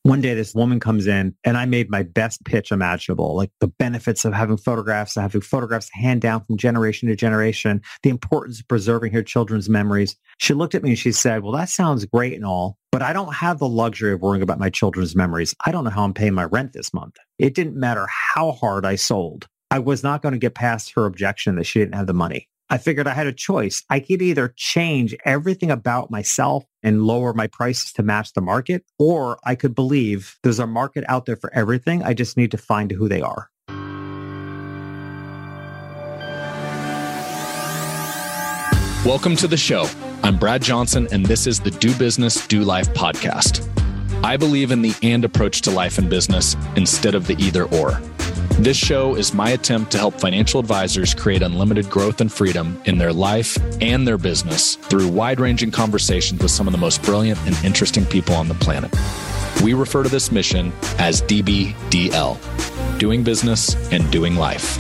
One day, this woman comes in and I made my best pitch imaginable, like the benefits of having photographs hand down from generation to generation, the importance of preserving her children's memories. She looked at me and she said, well, that sounds great and all, but I don't have the luxury of worrying about my children's memories. I don't know how I'm paying my rent this month. It didn't matter how hard I sold. I was not going to get past her objection that she didn't have the money. I figured I had a choice. I could either change everything about myself and lower my prices to match the market, or I could believe there's a market out there for everything. I just need to find who they are. Welcome to the show. I'm Brad Johnson, and this is the Do Business, Do Life podcast. I believe in the and approach to life and business instead of the either or. This show is my attempt to help financial advisors create unlimited growth and freedom in their life and their business through wide-ranging conversations with some of the most brilliant and interesting people on the planet. We refer to this mission as DBDL, Doing Business and Doing Life.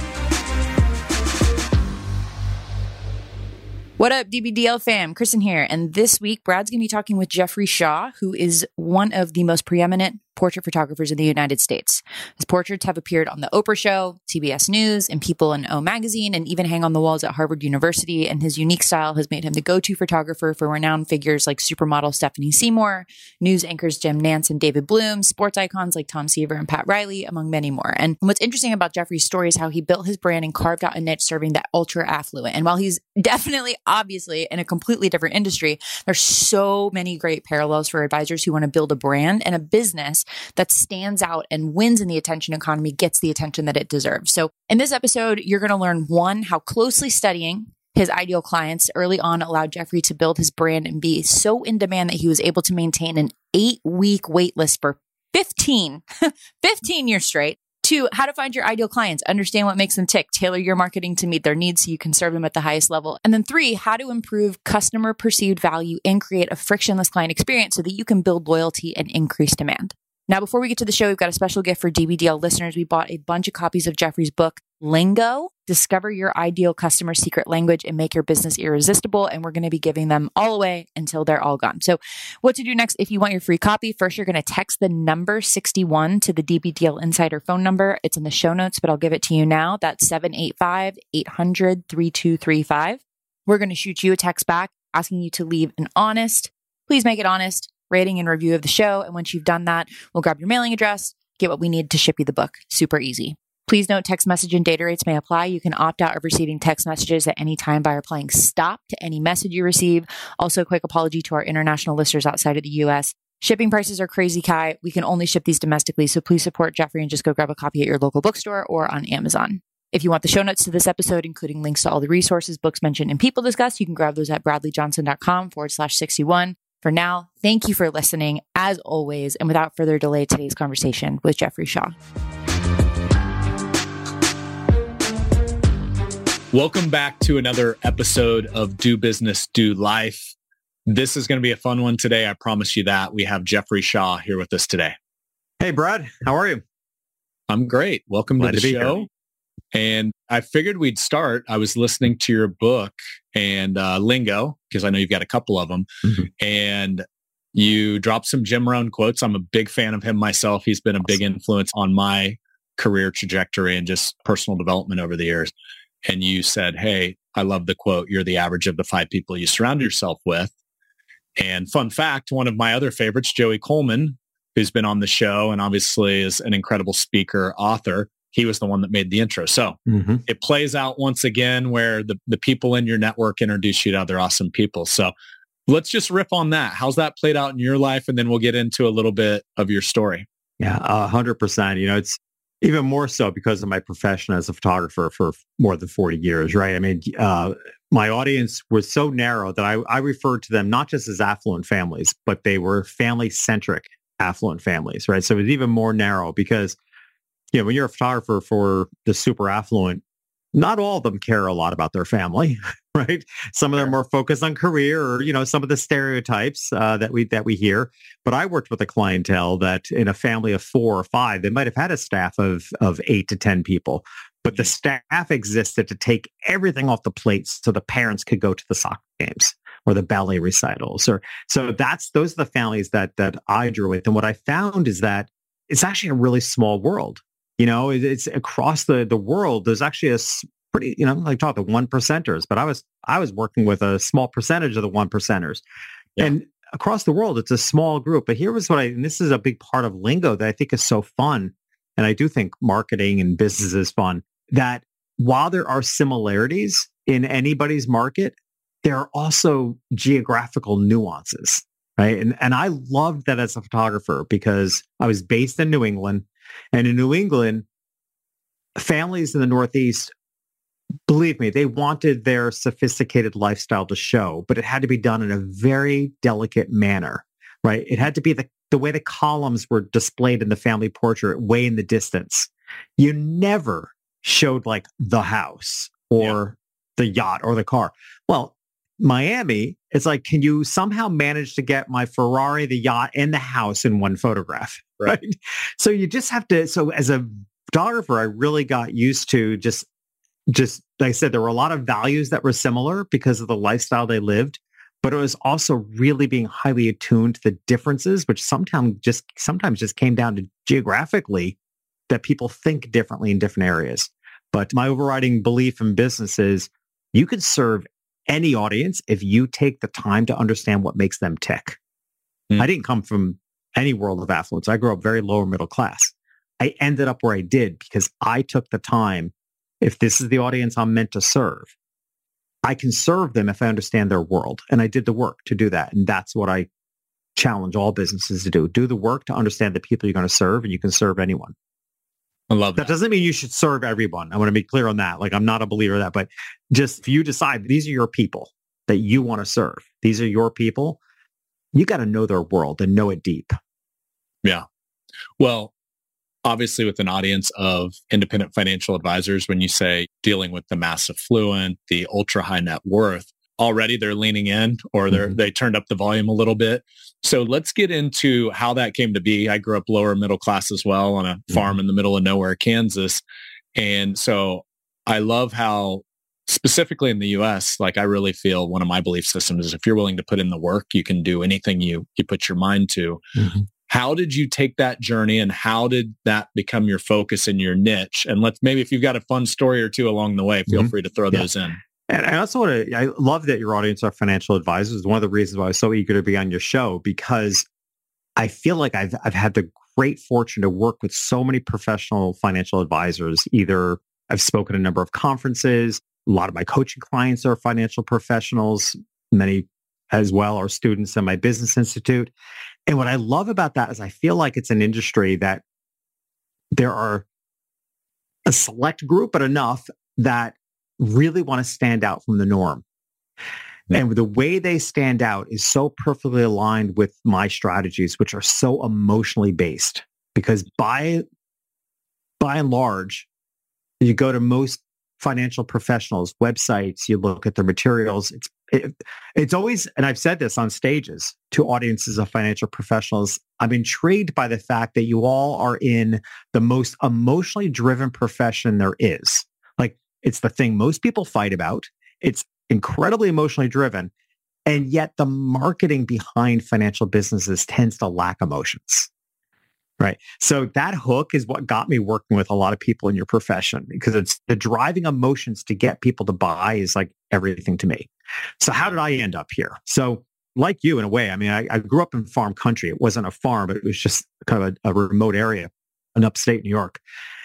What up, DBDL fam? Kristen here. And this week, Brad's going to be talking with Jeffrey Shaw, who is one of the most preeminent portrait photographers in the United States. His portraits have appeared on The Oprah Show, CBS News, and People in O magazine, and even hang on the walls at Harvard University. And his unique style has made him the go-to photographer for renowned figures like supermodel Stephanie Seymour, news anchors Jim Nantz and David Bloom, sports icons like Tom Seaver and Pat Riley, among many more. And what's interesting about Jeffrey's story is how he built his brand and carved out a niche serving that ultra affluent. And while he's definitely, obviously, in a completely different industry, there's so many great parallels for advisors who want to build a brand and a business that stands out and wins in the attention economy, gets the attention that it deserves. So in this episode, you're going to learn, one, how closely studying his ideal clients early on allowed Jeffrey to build his brand and be so in demand that he was able to maintain an 8-week wait list for 15 years straight. 2, how to find your ideal clients, understand what makes them tick, tailor your marketing to meet their needs so you can serve them at the highest level. And then 3, how to improve customer perceived value and create a frictionless client experience so that you can build loyalty and increase demand. Now, before we get to the show, we've got a special gift for DBDL listeners. We bought a bunch of copies of Jeffrey's book, Lingo, Discover Your Ideal Customer Secret Language and Make Your Business Irresistible. And we're going to be giving them all away until they're all gone. So what to do next if you want your free copy? First, you're going to text the number 61 to the DBDL Insider phone number. It's in the show notes, but I'll give it to you now. That's 785-800-3235. We're going to shoot you a text back asking you to leave an honest, please make it honest, rating and review of the show. And once you've done that, we'll grab your mailing address, get what we need to ship you the book. Super easy. Please note text message and data rates may apply. You can opt out of receiving text messages at any time by replying stop to any message you receive. Also, a quick apology to our international listeners outside of the US. Shipping prices are crazy high. We can only ship these domestically. So please support Jeffrey and just go grab a copy at your local bookstore or on Amazon. If you want the show notes to this episode, including links to all the resources, books mentioned, and people discussed, you can grab those at bradleyjohnson.com/61. For now, thank you for listening, as always, and without further delay, today's conversation with Jeffrey Shaw. Welcome back to another episode of Do Business, Do Life. This is going to be a fun one today. I promise you that. We have Jeffrey Shaw here with us today. Hey, Brad. How are you? I'm great. Welcome to the show. Here. And I figured we'd start. I was listening to your book and Lingo, because I know you've got a couple of them. Mm-hmm. And you dropped some Jim Rohn quotes. I'm a big fan of him myself. He's been a big influence on my career trajectory and just personal development over the years. And you said, hey, I love the quote, you're the average of the 5 people you surround yourself with. And fun fact, one of my other favorites, Joey Coleman, who's been on the show and obviously is an incredible speaker, author, he was the one that made the intro. So It plays out once again where the people in your network introduce you to other awesome people. So let's just riff on that. How's that played out in your life? And then we'll get into a little bit of your story. Yeah, 100%. You know, it's even more so because of my profession as a photographer for more than 40 years, right? I mean, my audience was so narrow that I referred to them not just as affluent families, but they were family-centric affluent families, right? So it was even more narrow because when you're a photographer for the super affluent, not all of them care a lot about their family, right? Some of them are focused on career or, some of the stereotypes that we hear. But I worked with a clientele that in a family of 4 or 5, they might have had a staff of 8 to 10 people, but the staff existed to take everything off the plate so the parents could go to the soccer games. or the ballet recitals. Or so those are the families that I drew with. And what I found is that it's actually a really small world. It's across the world. There's actually a pretty, like talk the one percenters, but I was working with a small percentage of the one percenters. Yeah. And across the world, it's a small group. But here was and this is a big part of Lingo that I think is so fun. And I do think marketing and business is fun, that while there are similarities in anybody's market, there are also geographical nuances, right? And I loved that as a photographer because I was based in New England. And in New England, families in the Northeast, believe me, they wanted their sophisticated lifestyle to show, but it had to be done in a very delicate manner, right? It had to be the way the columns were displayed in the family portrait, way in the distance. You never showed like the house or the yacht or the car. Well, Miami, it's like, can you somehow manage to get my Ferrari, the yacht, and the house in one photograph? Right. So you just have to, so as a photographer, I really got used to just like I said, there were a lot of values that were similar because of the lifestyle they lived, but it was also really being highly attuned to the differences, which sometimes just came down to geographically that people think differently in different areas. But my overriding belief in business is you can serve any audience if you take the time to understand what makes them tick. I didn't come from any world of affluence. I grew up very lower middle class. I ended up where I did because I took the time. If this is the audience I'm meant to serve, I can serve them if I understand their world. And I did the work to do that. And that's what I challenge all businesses to do. Do the work to understand the people you're going to serve, and you can serve anyone. I love that. That doesn't mean you should serve everyone. I want to be clear on that. Like, I'm not a believer of that, but just if you decide these are your people that you want to serve, these are your people, you got to know their world and know it deep. Yeah. Well, obviously with an audience of independent financial advisors, when you say dealing with the mass affluent, the ultra high net worth, already they're leaning in or they turned up the volume a little bit. So let's get into how that came to be. I grew up lower middle class as well on a farm in the middle of nowhere, Kansas. And so I love how specifically in the US, like I really feel one of my belief systems is if you're willing to put in the work, you can do anything you put your mind to. How did you take that journey and how did that become your focus and your niche? And maybe if you've got a fun story or two along the way, feel free to throw those in. And I also I love that your audience are financial advisors. One of the reasons why I was so eager to be on your show, because I feel like I've had the great fortune to work with so many professional financial advisors. Either I've spoken at a number of conferences, a lot of my coaching clients are financial professionals, many as well are students in my business institute. And what I love about that is I feel like it's an industry that there are a select group, but enough that really want to stand out from the norm. Yeah. And the way they stand out is so perfectly aligned with my strategies, which are so emotionally based. Because by and large, you go to most financial professionals' websites, you look at their materials, it's always, and I've said this on stages to audiences of financial professionals, I'm intrigued by the fact that you all are in the most emotionally driven profession there is. Like, it's the thing most people fight about. It's incredibly emotionally driven. And yet the marketing behind financial businesses tends to lack emotions. Right. So that hook is what got me working with a lot of people in your profession, because it's the driving emotions to get people to buy is like everything to me. So how did I end up here? So like you, in a way, I mean, I grew up in farm country. It wasn't a farm, but it was just kind of a remote area in upstate New York.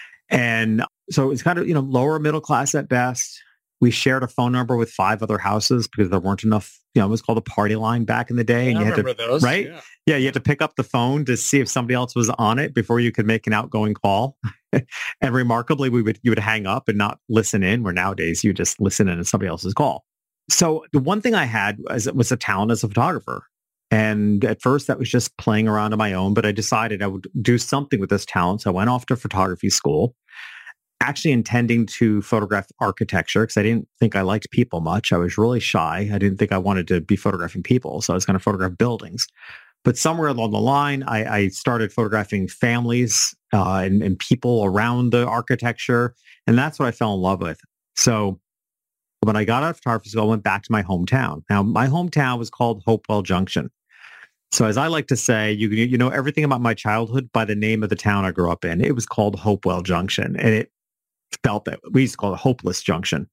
And so it's kind of, lower middle class at best. We shared a phone number with 5 other houses because there weren't enough, it was called a party line back in the day. And I you remember had to, those. right? Yeah, you had to pick up the phone to see if somebody else was on it before you could make an outgoing call. And remarkably, you would hang up and not listen in, where nowadays you just listen in on somebody else's call. So the one thing I had was a talent as a photographer. And at first that was just playing around on my own, but I decided I would do something with this talent. So I went off to photography school, actually intending to photograph architecture because I didn't think I liked people much. I was really shy. I didn't think I wanted to be photographing people. So I was going to photograph buildings. But somewhere along the line, I started photographing families and people around the architecture. And that's what I fell in love with. So When I got out of photography school, I went back to my hometown. Now, my hometown was called Hopewell Junction. So as I like to say, you know everything about my childhood by the name of the town I grew up in. It was called Hopewell Junction, and it felt that we used to call it Hopeless Junction.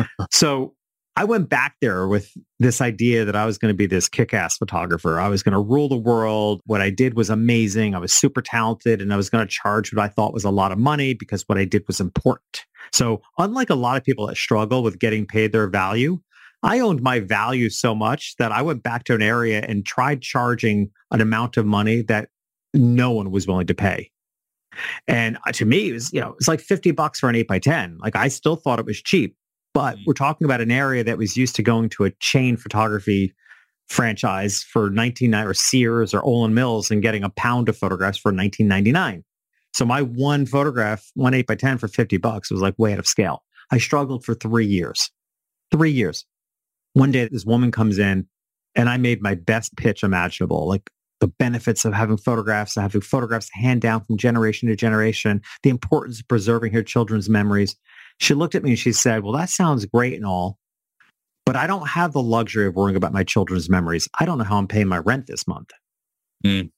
So I went back there with this idea that I was going to be this kick-ass photographer. I was going to rule the world. What I did was amazing. I was super talented, and I was going to charge what I thought was a lot of money because what I did was important. So unlike a lot of people that struggle with getting paid their value, I owned my value so much that I went back to an area and tried charging an amount of money that no one was willing to pay. And to me, it was, it's like $50 for an 8x10. Like I still thought it was cheap, but we're talking about an area that was used to going to a chain photography franchise for or Sears or Olin Mills and getting a pound of photographs for $19.99. So my one photograph, one 8x10 for $50 was like way out of scale. I struggled for 3 years. 3 years. One day this woman comes in and I made my best pitch imaginable, like the benefits of having photographs to hand down from generation to generation, the importance of preserving her children's memories. She looked at me and she said, well, that sounds great and all, but I don't have the luxury of worrying about my children's memories. I don't know how I'm paying my rent this month. And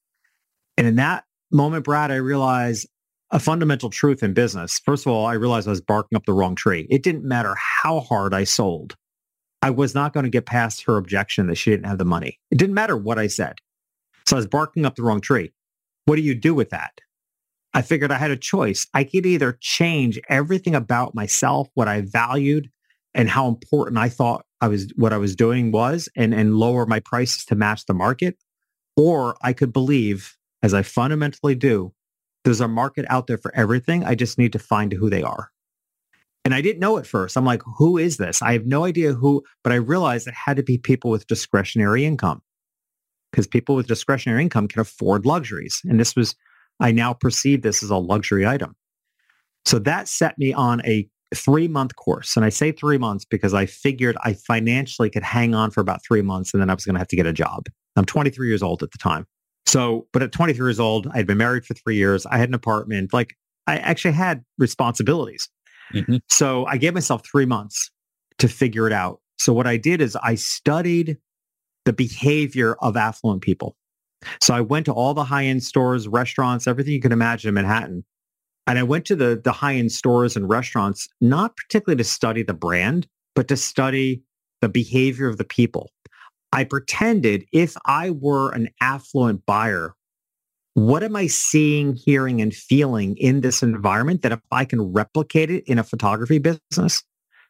in that moment, Brad, I realized a fundamental truth in business. First of all, I realized I was barking up the wrong tree. It didn't matter how hard I sold. I was not going to get past her objection that she didn't have the money. It didn't matter what I said. So I was barking up the wrong tree. What do you do with that? I figured I had a choice. I could either change everything about myself, what I valued, and how important I thought what I was doing was, and lower my prices to match the market, or I could believe, as I fundamentally do, there's a market out there for everything. I just need to find who they are. And I didn't know at first. I'm like, who is this? I have no idea who, but I realized it had to be people with discretionary income, because people with discretionary income can afford luxuries. And I now perceive this as a luxury item. So that set me on a 3-month course. And I say 3 months because I figured I financially could hang on for about 3 months and then I was going to have to get a job. I'm 23 years old at the time. But at 23 years old, I'd been married for 3 years. I had an apartment. Like I actually had responsibilities. Mm-hmm. So I gave myself 3 months to figure it out. So what I did is I studied the behavior of affluent people. So I went to all the high-end stores, restaurants, everything you can imagine in Manhattan. And I went to the high-end stores and restaurants, not particularly to study the brand, but to study the behavior of the people. I pretended if I were an affluent buyer, what am I seeing, hearing, and feeling in this environment that if I can replicate it in a photography business,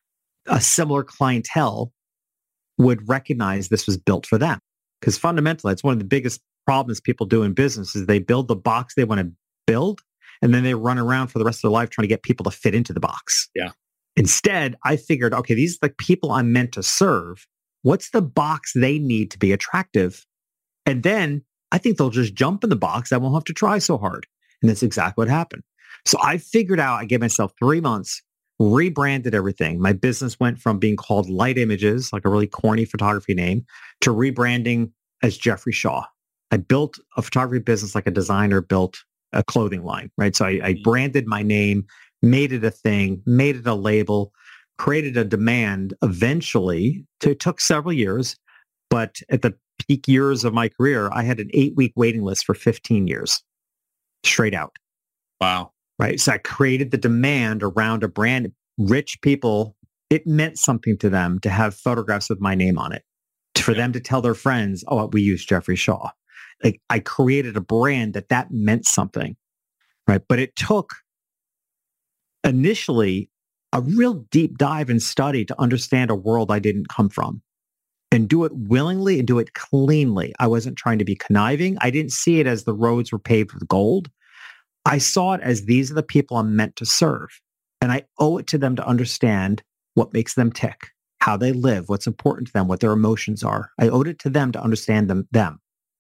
a similar clientele would recognize this was built for them? Because fundamentally, it's one of the biggest problems people do in business is they build the box they want to build, and then they run around for the rest of their life trying to get people to fit into the box. Yeah. Instead, I figured, okay, these are the people I'm meant to serve. What's the box they need to be attractive? And then I think they'll just jump in the box. I won't have to try so hard. And that's exactly what happened. So I figured out, I gave myself 3 months, rebranded everything. My business went from being called Light Images, like a really corny photography name, to rebranding as Jeffrey Shaw. I built a photography business like a designer built a clothing line, right? So I branded my name, made it a thing, made it a label, created a demand. Eventually, it took several years, but at the peak years of my career, I had an 8-week waiting list for 15 years, straight out. Wow. Right. So I created the demand around a brand. Rich people, it meant something to them to have photographs with my name on it, for them to tell their friends, oh, we use Jeffrey Shaw. Like I created a brand that meant something. Right. But it took initially a real deep dive and study to understand a world I didn't come from, and do it willingly and do it cleanly. I wasn't trying to be conniving. I didn't see it as the roads were paved with gold. I saw it as these are the people I'm meant to serve. And I owe it to them to understand what makes them tick, how they live, what's important to them, what their emotions are. I owed it to them to understand them.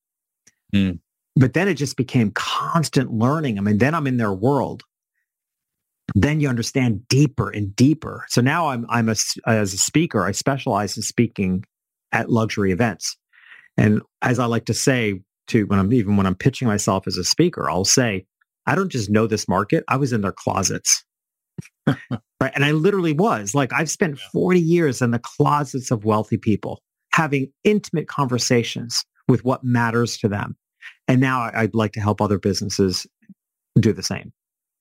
But then it just became constant learning. I mean, then I'm in their world. Then you understand deeper and deeper. So now as a speaker, I specialize in speaking at luxury events. And as I like to say when I'm pitching myself as a speaker, I'll say, I don't just know this market. I was in their closets. Right. And I literally was like, I've spent 40 years in the closets of wealthy people having intimate conversations with what matters to them. And now I'd like to help other businesses do the same.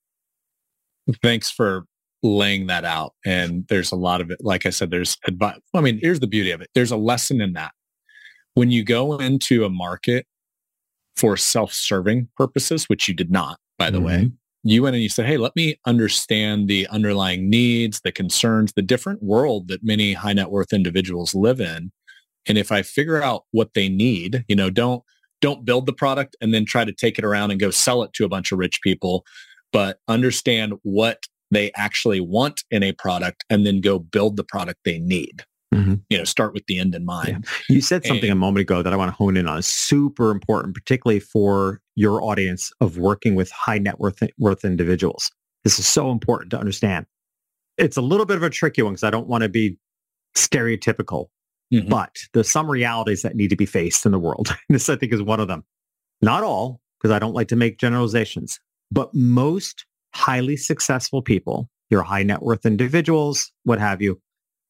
Thanks for laying that out. And there's a lot of it. Like I said, there's advice. I mean, here's the beauty of it. There's a lesson in that. When you go into a market for self-serving purposes, which you did not, by the way, you went and you said, hey, let me understand the underlying needs, the concerns, the different world that many high net worth individuals live in. And if I figure out what they need, don't build the product and then try to take it around and go sell it to a bunch of rich people, but understand what they actually want in a product and then go build the product they need. Start with the end in mind. Yeah. You said something a moment ago that I want to hone in on. It's super important, particularly for your audience of working with high net worth individuals. This is so important to understand. It's a little bit of a tricky one because I don't want to be stereotypical, but there's some realities that need to be faced in the world. This, I think, is one of them. Not all, because I don't like to make generalizations, but most highly successful people, your high net worth individuals, what have you,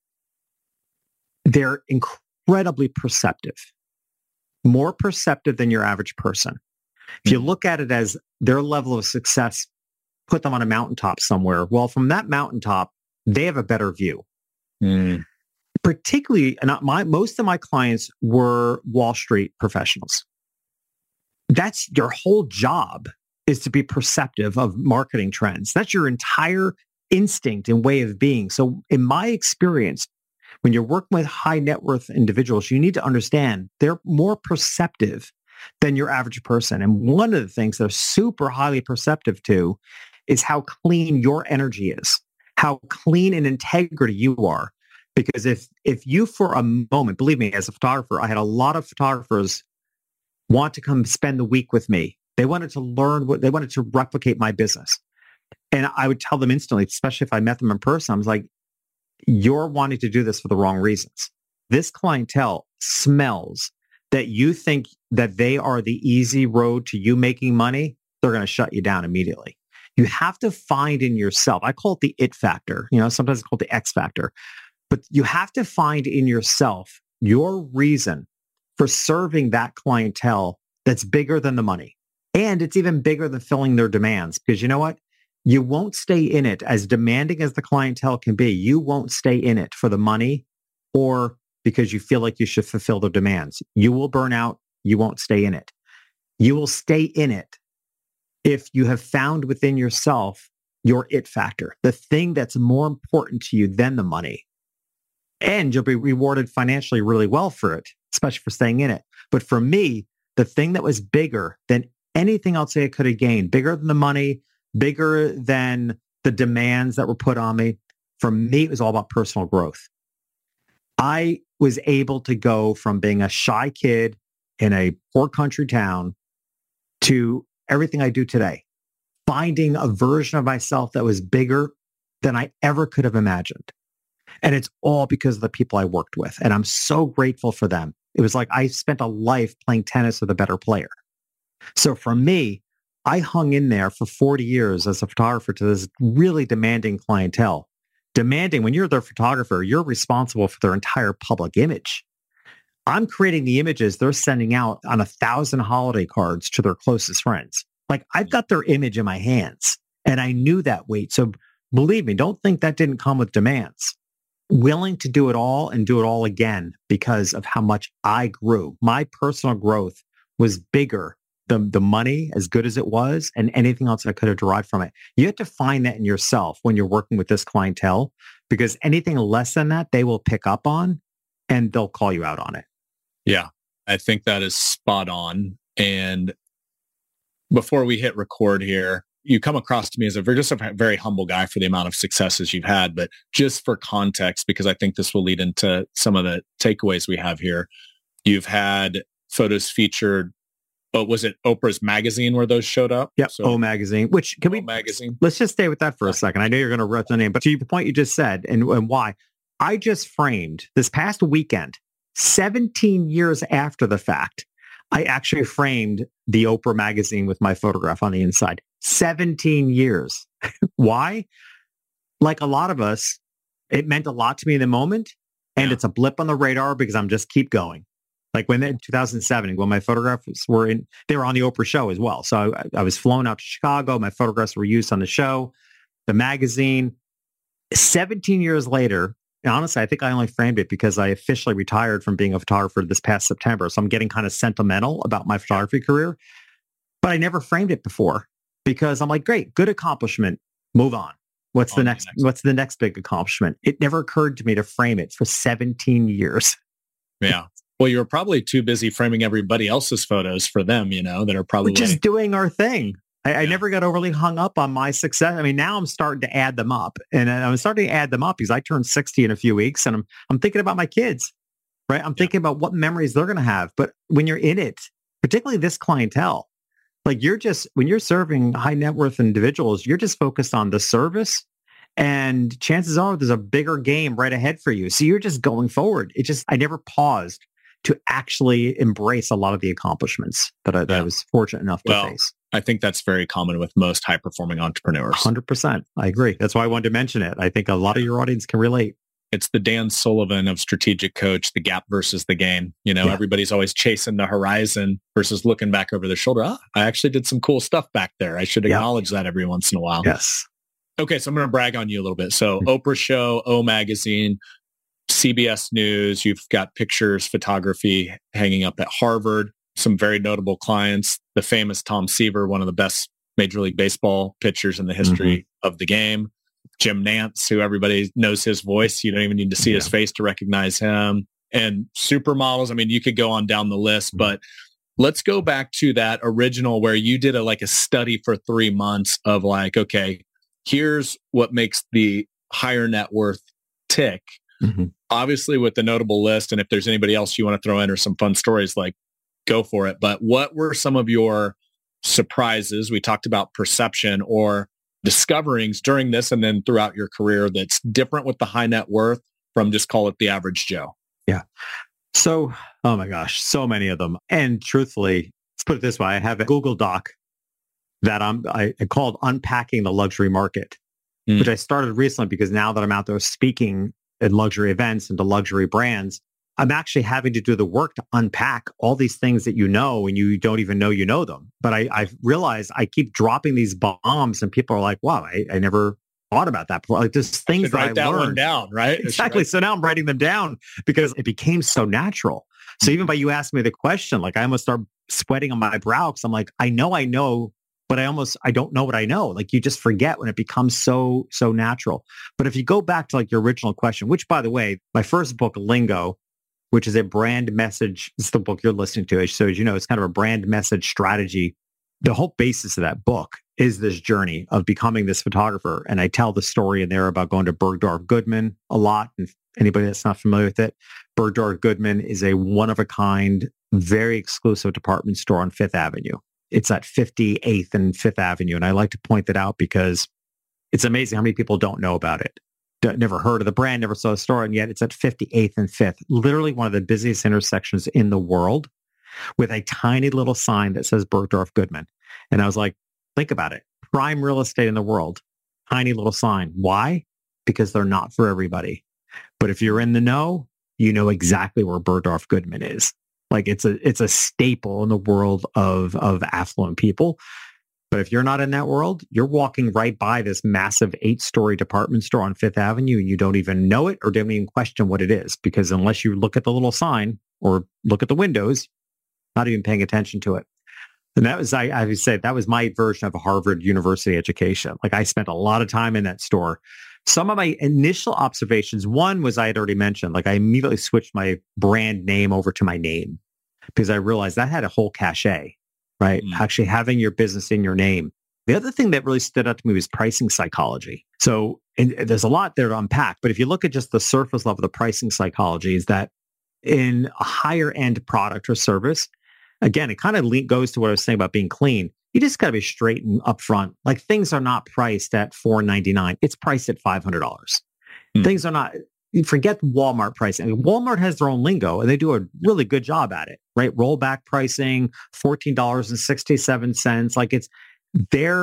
they're incredibly perceptive, more perceptive than your average person. If you look at it as their level of success, put them on a mountaintop somewhere. Well, from that mountaintop, they have a better view. Particularly, most of my clients were Wall Street professionals. That's your whole job, is to be perceptive of marketing trends. That's your entire instinct and way of being. So in my experience, when you're working with high net worth individuals, you need to understand they're more perceptive than your average person. And one of the things they're super highly perceptive to is how clean your energy is, how clean and integrity you are. Because if you for a moment, believe me, as a photographer, I had a lot of photographers want to come spend the week with me. They wanted to learn they wanted to replicate my business. And I would tell them instantly, especially if I met them in person, I was like, you're wanting to do this for the wrong reasons. This clientele smells that you think that they are the easy road to you making money. They're going to shut you down immediately. You have to find in yourself. I call it the it factor. Sometimes it's called the X factor. But you have to find in yourself your reason for serving that clientele that's bigger than the money. And it's even bigger than filling their demands. Because you know what? You won't stay in it as demanding as the clientele can be. You won't stay in it for the money or because you feel like you should fulfill their demands. You will burn out. You won't stay in it. You will stay in it if you have found within yourself your it factor, the thing that's more important to you than the money. And you'll be rewarded financially really well for it, especially for staying in it. But for me, the thing that was bigger than anything else I could have gained, bigger than the money, bigger than the demands that were put on me, for me, it was all about personal growth. I was able to go from being a shy kid in a poor country town to everything I do today, finding a version of myself that was bigger than I ever could have imagined. And it's all because of the people I worked with. And I'm so grateful for them. It was like I spent a life playing tennis with a better player. So for me, I hung in there for 40 years as a photographer to this really demanding clientele. Demanding, when you're their photographer, you're responsible for their entire public image. I'm creating the images they're sending out on 1,000 holiday cards to their closest friends. Like, I've got their image in my hands and I knew that weight. So believe me, don't think that didn't come with demands. Willing to do it all and do it all again because of how much I grew. My personal growth was bigger than the money, as good as it was, and anything else I could have derived from it. You have to find that in yourself when you're working with this clientele, because anything less than that, they will pick up on and they'll call you out on it. Yeah, I think that is spot on. And before we hit record here, you come across to me as a very humble guy for the amount of successes you've had. But just for context, because I think this will lead into some of the takeaways we have here, you've had photos featured. Oh, was it Oprah's magazine where those showed up? Yep, so, O Magazine. Which can we? Magazine. Let's just stay with that for a second. I know you're going to rep the name, but to the point you just said and why, I just framed this past weekend, 17 years after the fact, I actually framed the Oprah magazine with my photograph on the inside. 17 years. Why? like a lot of us, it meant a lot to me in the moment. And it's a blip on the radar because I'm just keep going. Like when in 2007, when my photographs were they were on the Oprah show as well. So I was flown out to Chicago. My photographs were used on the show, the magazine. 17 years later, and honestly, I think I only framed it because I officially retired from being a photographer this past September. So I'm getting kind of sentimental about my photography career, but I never framed it before because I'm like, great, good accomplishment. Move on. What's the next big accomplishment? It never occurred to me to frame it for 17 years. Yeah. Well, you were probably too busy framing everybody else's photos for them, that are probably... We're just doing our thing. I never got overly hung up on my success. I mean, now I'm starting to add them up. And I'm starting to add them up because I turned 60 in a few weeks and I'm thinking about my kids, right? I'm thinking about what memories they're going to have. But when you're in it, particularly this clientele, like when you're serving high net worth individuals, you're just focused on the service. And chances are there's a bigger game right ahead for you. So you're just going forward. I never paused to actually embrace a lot of the accomplishments that I was fortunate enough to face. I think that's very common with most high-performing entrepreneurs. 100%. I agree. That's why I wanted to mention it. I think a lot of your audience can relate. It's the Dan Sullivan of Strategic Coach, the gap versus the gain. Everybody's always chasing the horizon versus looking back over their shoulder. I actually did some cool stuff back there. I should acknowledge that every once in a while. Yes. Okay, so I'm going to brag on you a little bit. So Oprah Show, O Magazine, CBS News, you've got pictures, photography hanging up at Harvard, some very notable clients, the famous Tom Seaver, one of the best Major League Baseball pitchers in the history of the game, Jim Nantz, who everybody knows his voice. You don't even need to see his face to recognize him, and supermodels. I mean, you could go on down the list, but let's go back to that original where you did a study for 3 months of okay, here's what makes the higher net worth tick. Obviously with the notable list, and if there's anybody else you want to throw in or some fun stories, go for it. But what were some of your surprises? We talked about perception or discoverings during this and then throughout your career that's different with the high net worth from just call it the average Joe. Yeah. So, oh my gosh, so many of them. And truthfully, let's put it this way. I have a Google Doc that I called Unpacking the Luxury Market, which I started recently because now that I'm out there speaking at luxury events and to luxury brands, I'm actually having to do the work to unpack all these things that and you don't even know you know them. But I've realized I keep dropping these bombs and people are like, wow, I never thought about that before. There's things that I learned. Write that one down, right? Exactly. So now I'm writing them down because it became so natural. So even by you asking me the question, I almost start sweating on my brow because I'm like, I know, but I don't know what I know. You just forget when it becomes so natural. But if you go back to your original question, which by the way, my first book, Lingo, which is a brand message, it's the book you're listening to. So as you know, it's kind of a brand message strategy. The whole basis of that book is this journey of becoming this photographer. And I tell the story in there about going to Bergdorf Goodman a lot. And anybody that's not familiar with it, Bergdorf Goodman is a one-of-a-kind, very exclusive department store on Fifth Avenue. It's at 58th and Fifth Avenue. And I like to point that out because it's amazing how many people don't know about it. Never heard of the brand, never saw a store, and yet it's at 58th and 5th, literally one of the busiest intersections in the world with a tiny little sign that says Bergdorf Goodman. And I was like, think about it. Prime real estate in the world, tiny little sign. Why? Because they're not for everybody. But if you're in the know, you know exactly where Bergdorf Goodman is. It's a staple in the world of affluent people. But if you're not in that world, you're walking right by this massive 8-story department store on Fifth Avenue and you don't even know it or don't even question what it is. Because unless you look at the little sign or look at the windows, not even paying attention to it. And that was, I would say, that was my version of a Harvard University education. I spent a lot of time in that store. Some of my initial observations, one was I had already mentioned, I immediately switched my brand name over to my name because I realized that had a whole cachet. Right? Actually having your business in your name. The other thing that really stood out to me was pricing psychology. So there's a lot there to unpack, but if you look at just the surface level of the pricing psychology is that in a higher end product or service, again, it kind of goes to what I was saying about being clean. You just got to be straight and upfront. Things are not priced at $4.99. It's priced at $500. Things are not, forget Walmart pricing. Walmart has their own lingo and they do a really good job at it, right? Rollback pricing, $14.67. It's their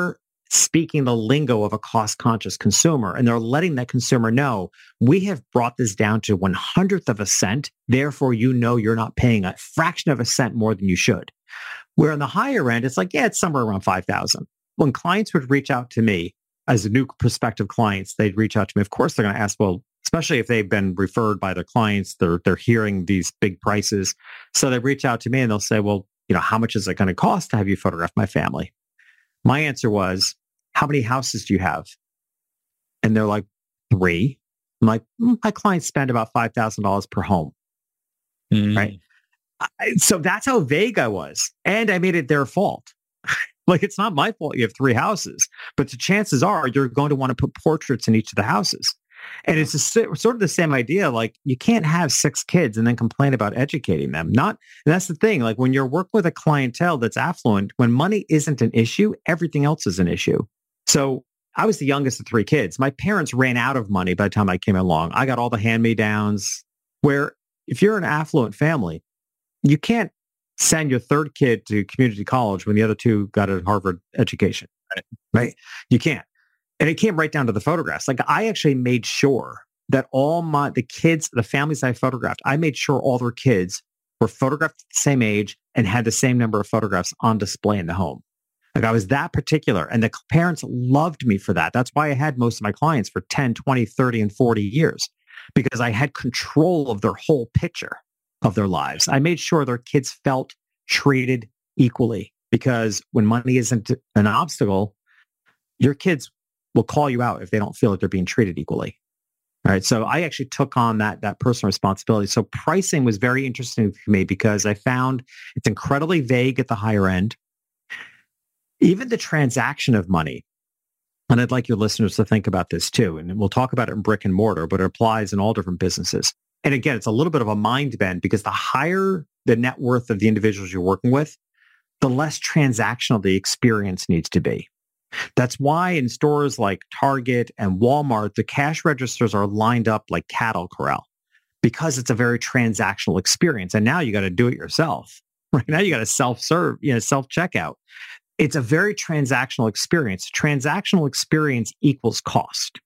speaking the lingo of a cost-conscious consumer, and they're letting that consumer know, we have brought this down to 1/100th of a cent, therefore you know you're not paying a fraction of a cent more than you should. Where on the higher end, it's like, yeah, it's somewhere around 5,000. When clients would reach out to me as a new prospective clients, they'd reach out to me. Of course, they're going to ask, well, especially if they've been referred by their clients, they're hearing these big prices. So they reach out to me and they'll say, well, how much is it going to cost to have you photograph my family? My answer was, how many houses do you have? And they're like, 3. I'm like, my clients spend about $5,000 per home. Right? So that's how vague I was. And I made it their fault. Like, it's not my fault you have 3 houses, but the chances are you're going to want to put portraits in each of the houses. And it's sort of the same idea. Like, you can't have 6 kids and then complain about educating them. And that's the thing. Like, when you're working with a clientele that's affluent, when money isn't an issue, everything else is an issue. So I was the youngest of 3 kids. My parents ran out of money by the time I came along. I got all the hand-me-downs, where if you're an affluent family, you can't send your 3rd kid to community college when the other 2 got a Harvard education, right? You can't. And it came right down to the photographs. Like, I actually made sure that all the families I photographed, I made sure all their kids were photographed at the same age and had the same number of photographs on display in the home. Like, I was that particular, and the parents loved me for that. That's why I had most of my clients for 10, 20, 30, and 40 years, because I had control of their whole picture of their lives. I made sure their kids felt treated equally, because when money isn't an obstacle, your kids will call you out if they don't feel like they're being treated equally. All right. So I actually took on that personal responsibility. So pricing was very interesting to me because I found it's incredibly vague at the higher end. Even the transaction of money. And I'd like your listeners to think about this too. And we'll talk about it in brick and mortar, but it applies in all different businesses. And again, it's a little bit of a mind bend, because the higher the net worth of the individuals you're working with, the less transactional the experience needs to be. That's why in stores like Target and Walmart, the cash registers are lined up like cattle corral, because it's a very transactional experience. And now you got to do it yourself. Right now you got to self-serve, self-checkout. It's a very transactional experience. Transactional experience equals cost.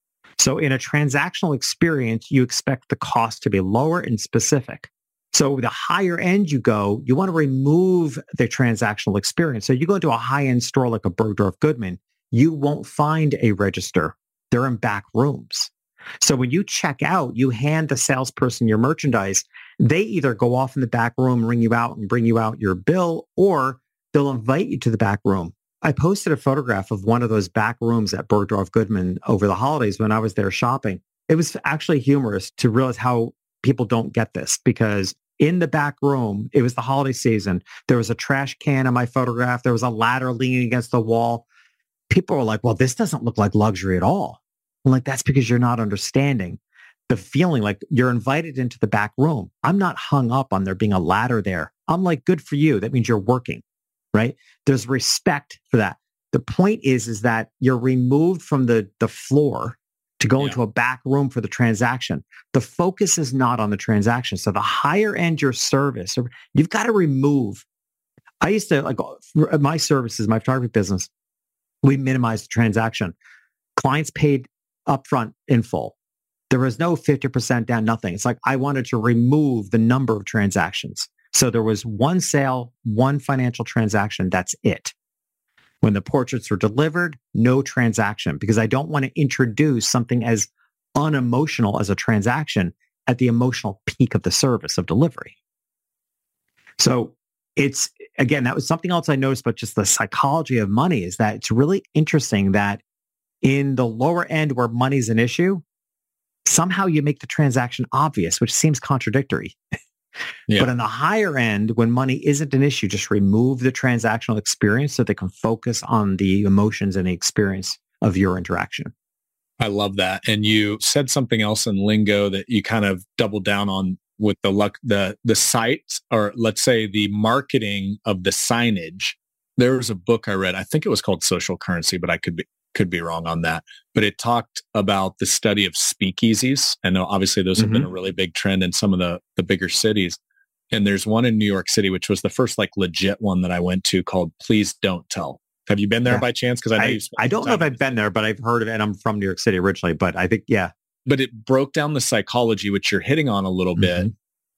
So in a transactional experience, you expect the cost to be lower and specific. So the higher end you go, you want to remove the transactional experience. So you go into a high-end store like a Bergdorf Goodman, you won't find a register. They're in back rooms. So when you check out, you hand the salesperson your merchandise. They either go off in the back room, ring you out and bring you out your bill, or they'll invite you to the back room. I posted a photograph of one of those back rooms at Bergdorf Goodman over the holidays when I was there shopping. It was actually humorous to realize how people don't get this, because in the back room, it was the holiday season. There was a trash can in my photograph. There was a ladder leaning against the wall. People were like, well, this doesn't look like luxury at all. I'm like, that's because you're not understanding the feeling. Like, you're invited into the back room. I'm not hung up on there being a ladder there. I'm like, good for you. That means you're working, right? There's respect for that. The point is that you're removed from the floor to go into a back room for the transaction. The focus is not on the transaction. So the higher end your service, you've got to remove. I used to, like, my services, my photography business, we minimized the transaction. Clients paid upfront in full. There was no 50% down, nothing. It's like I wanted to remove the number of transactions. So there was one sale, one financial transaction. That's it. When the portraits were delivered, no transaction, because I don't want to introduce something as unemotional as a transaction at the emotional peak of the service of delivery. So it's, again, that was something else I noticed, but just the psychology of money is that it's really interesting that in the lower end where money's an issue, somehow you make the transaction obvious, which seems contradictory. But in the higher end, when money isn't an issue, just remove the transactional experience so they can focus on the emotions and the experience of your interaction. I love that. And you said something else in lingo that you kind of doubled down on with the site, or let's say the marketing of the signage. There was a book I read, I think it was called Social Currency, but I could be wrong on that. But it talked about the study of speakeasies. And obviously those have been a really big trend in some of the bigger cities. And there's one in New York City, which was the first like legit one that I went to, called Please Don't Tell. Have you been there by chance? Because I know I don't know if I've been there, but I've heard of it. And I'm from New York City originally, but I think, yeah. But it broke down the psychology, which you're hitting on a little bit,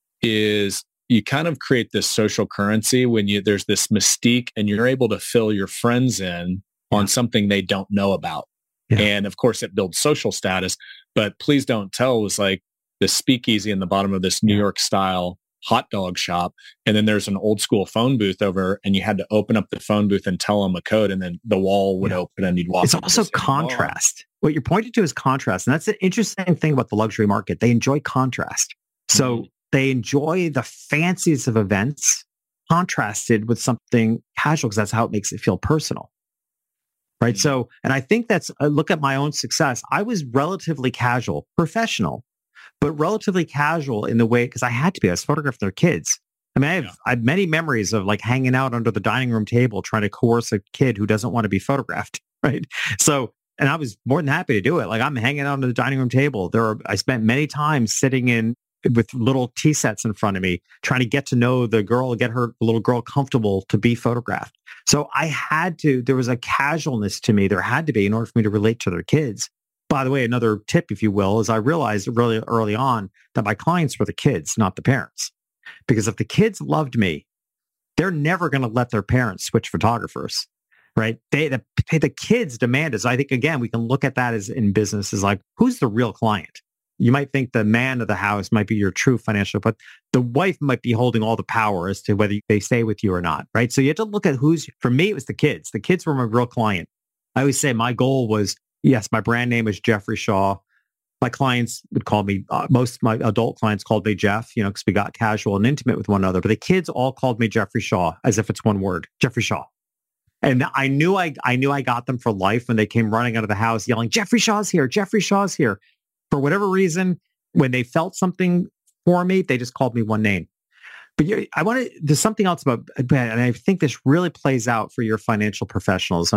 is you kind of create this social currency when there's this mystique and you're able to fill your friends in on something they don't know about. Yeah. And of course it builds social status, but Please Don't Tell was like the speakeasy in the bottom of this New York style hot dog shop. And then there's an old school phone booth over and you had to open up the phone booth and tell them a code and then the wall would open and you'd walk. It's also contrast. What you're pointing to is contrast. And that's an interesting thing about the luxury market. They enjoy contrast. So they enjoy the fancies of events contrasted with something casual because that's how it makes it feel personal. Right. So, and I think that's, look at my own success. I was relatively casual, professional, but relatively casual in the way, because I had to be. I was photographing their kids. I mean, I have many memories of like hanging out under the dining room table trying to coerce a kid who doesn't want to be photographed. Right. So, and I was more than happy to do it. Like I'm hanging out under the dining room table. I spent many times sitting in with little tea sets in front of me, trying to get to know the girl, get her little girl comfortable to be photographed. So there was a casualness to me. There had to be in order for me to relate to their kids. By the way, another tip, if you will, is I realized really early on that my clients were the kids, not the parents. Because if the kids loved me, they're never going to let their parents switch photographers, right? The kids demand is, I think, again, we can look at that as in business as like, who's the real client? You might think the man of the house might be your true financial, but the wife might be holding all the power as to whether they stay with you or not, right? So you have to look at for me, it was the kids. The kids were my real client. I always say my goal was, yes, my brand name is Jeffrey Shaw. My clients would call me, most of my adult clients called me Jeff, because we got casual and intimate with one another. But the kids all called me Jeffrey Shaw as if it's one word, Jeffrey Shaw. And I knew I got them for life when they came running out of the house yelling, Jeffrey Shaw's here, Jeffrey Shaw's here. For whatever reason, when they felt something for me, they just called me one name. But there's something else about, and I think this really plays out for your financial professionals.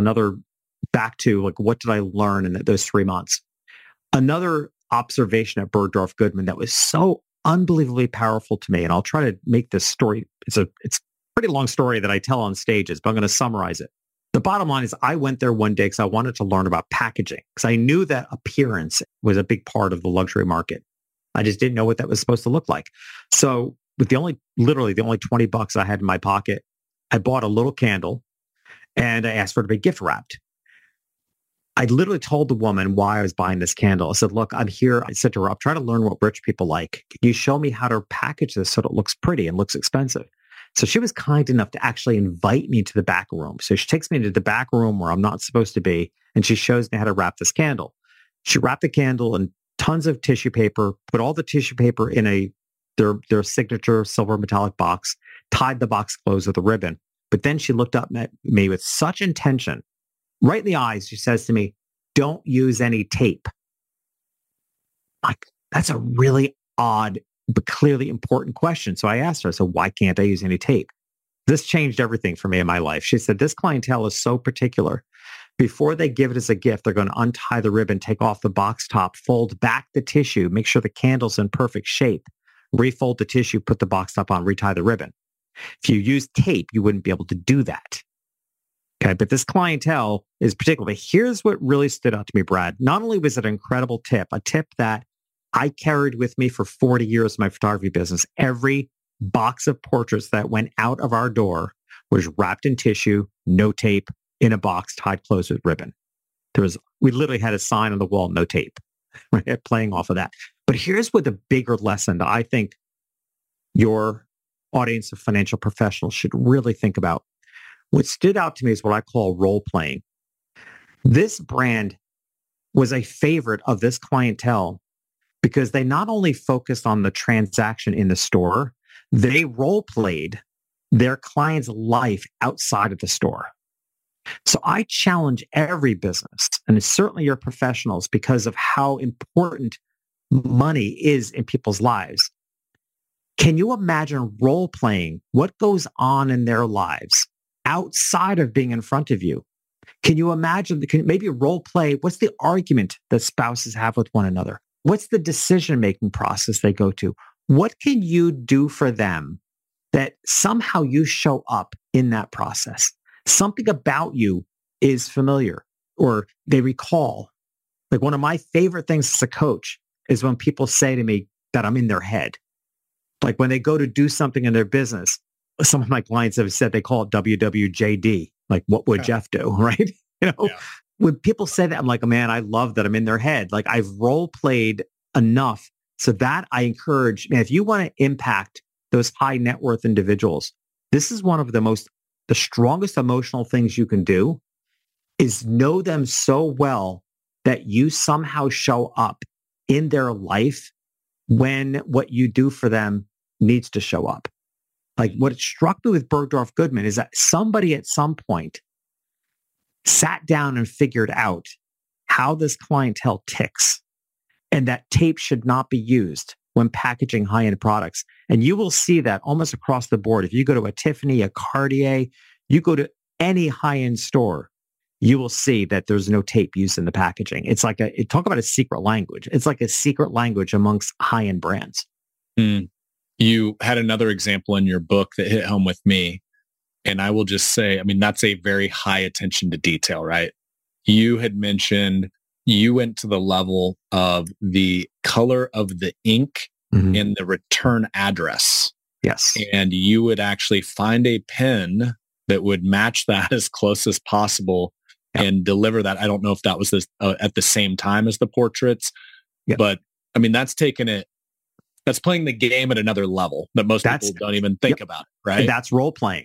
Back to like, what did I learn in those 3 months? Another observation at Bergdorf Goodman that was so unbelievably powerful to me, and I'll try to make this story, it's a pretty long story that I tell on stages, but I'm going to summarize it. The bottom line is I went there one day because I wanted to learn about packaging because I knew that appearance was a big part of the luxury market. I just didn't know what that was supposed to look like. So with literally the only $20 I had in my pocket, I bought a little candle and I asked for it to be gift wrapped. I literally told the woman why I was buying this candle. I said, look, I'm here. I said to her, I'm trying to learn what rich people like. Can you show me how to package this so that it looks pretty and looks expensive? So she was kind enough to actually invite me to the back room. So she takes me into the back room where I'm not supposed to be, and she shows me how to wrap this candle. She wrapped the candle in tons of tissue paper, put all the tissue paper in their signature silver metallic box, tied the box closed with a ribbon. But then she looked up at me with such intention, right in the eyes. She says to me, don't use any tape. Like, that's a really odd but clearly important question. So I asked her, so why can't I use any tape? This changed everything for me in my life. She said, this clientele is so particular. Before they give it as a gift, they're going to untie the ribbon, take off the box top, fold back the tissue, make sure the candle's in perfect shape, refold the tissue, put the box top on, retie the ribbon. If you use tape, you wouldn't be able to do that. Okay, but this clientele is particular. But here's what really stood out to me, Brad. Not only was it an incredible tip, a tip that I carried with me for 40 years in my photography business. Every box of portraits that went out of our door was wrapped in tissue, no tape, in a box, tied closed with ribbon. We literally had a sign on the wall, no tape, right? Playing off of that. But here's what the bigger lesson that I think your audience of financial professionals should really think about. What stood out to me is what I call role playing. This brand was a favorite of this clientele because they not only focused on the transaction in the store, they role played their client's life outside of the store. So I challenge every business, and certainly your professionals, because of how important money is in people's lives. Can you imagine role playing what goes on in their lives outside of being in front of you? Can you imagine, maybe role play, what's the argument that spouses have with one another? What's the decision-making process they go to? What can you do for them that somehow you show up in that process? Something about you is familiar or they recall. Like one of my favorite things as a coach is when people say to me that I'm in their head. Like when they go to do something in their business, some of my clients have said they call it WWJD. Like, what would Jeff do? Right. When people say that, I'm like, man, I love that I'm in their head. Like I've role played enough so that I encourage, man, if you want to impact those high net worth individuals, this is one of the strongest emotional things you can do is know them so well that you somehow show up in their life when what you do for them needs to show up. Like what struck me with Bergdorf Goodman is that somebody at some point sat down and figured out how this clientele ticks and that tape should not be used when packaging high-end products. And you will see that almost across the board. If you go to a Tiffany, a Cartier, you go to any high-end store, you will see that there's no tape used in the packaging. It's like talk about a secret language. It's like a secret language amongst high-end brands. You had another example in your book that hit home with me. And I will just say, I mean, that's a very high attention to detail, right? You had mentioned you went to the level of the color of the ink in the return address. Yes. And you would actually find a pen that would match that as close as possible and deliver that. I don't know if that was at the same time as the portraits, but I mean, that's playing the game at another level that most people don't even think about, right? And that's role playing.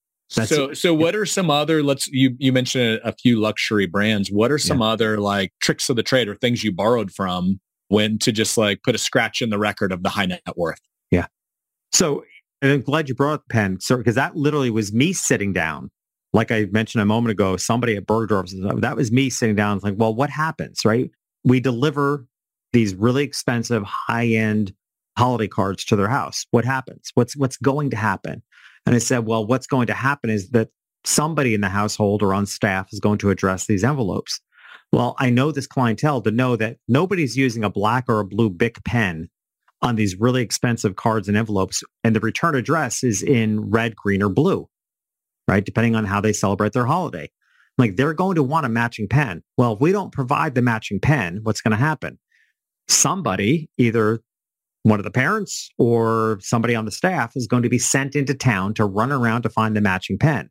So what are some other, you mentioned a few luxury brands. What are some other like tricks of the trade or things you borrowed from when to just like put a scratch in the record of the high net worth? Yeah. So and I'm glad you brought up the pen, sir, because that literally was me sitting down. Like I mentioned a moment ago, somebody at Bergdorf's, that was me sitting down like, well, what happens, right? We deliver these really expensive high-end holiday cards to their house. What happens? What's going to happen? And I said, well, what's going to happen is that somebody in the household or on staff is going to address these envelopes. Well, I know this clientele to know that nobody's using a black or a blue Bic pen on these really expensive cards and envelopes. And the return address is in red, green, or blue, right? Depending on how they celebrate their holiday. Like they're going to want a matching pen. Well, if we don't provide the matching pen, what's going to happen? Somebody, either one of the parents or somebody on the staff is going to be sent into town to run around to find the matching pen.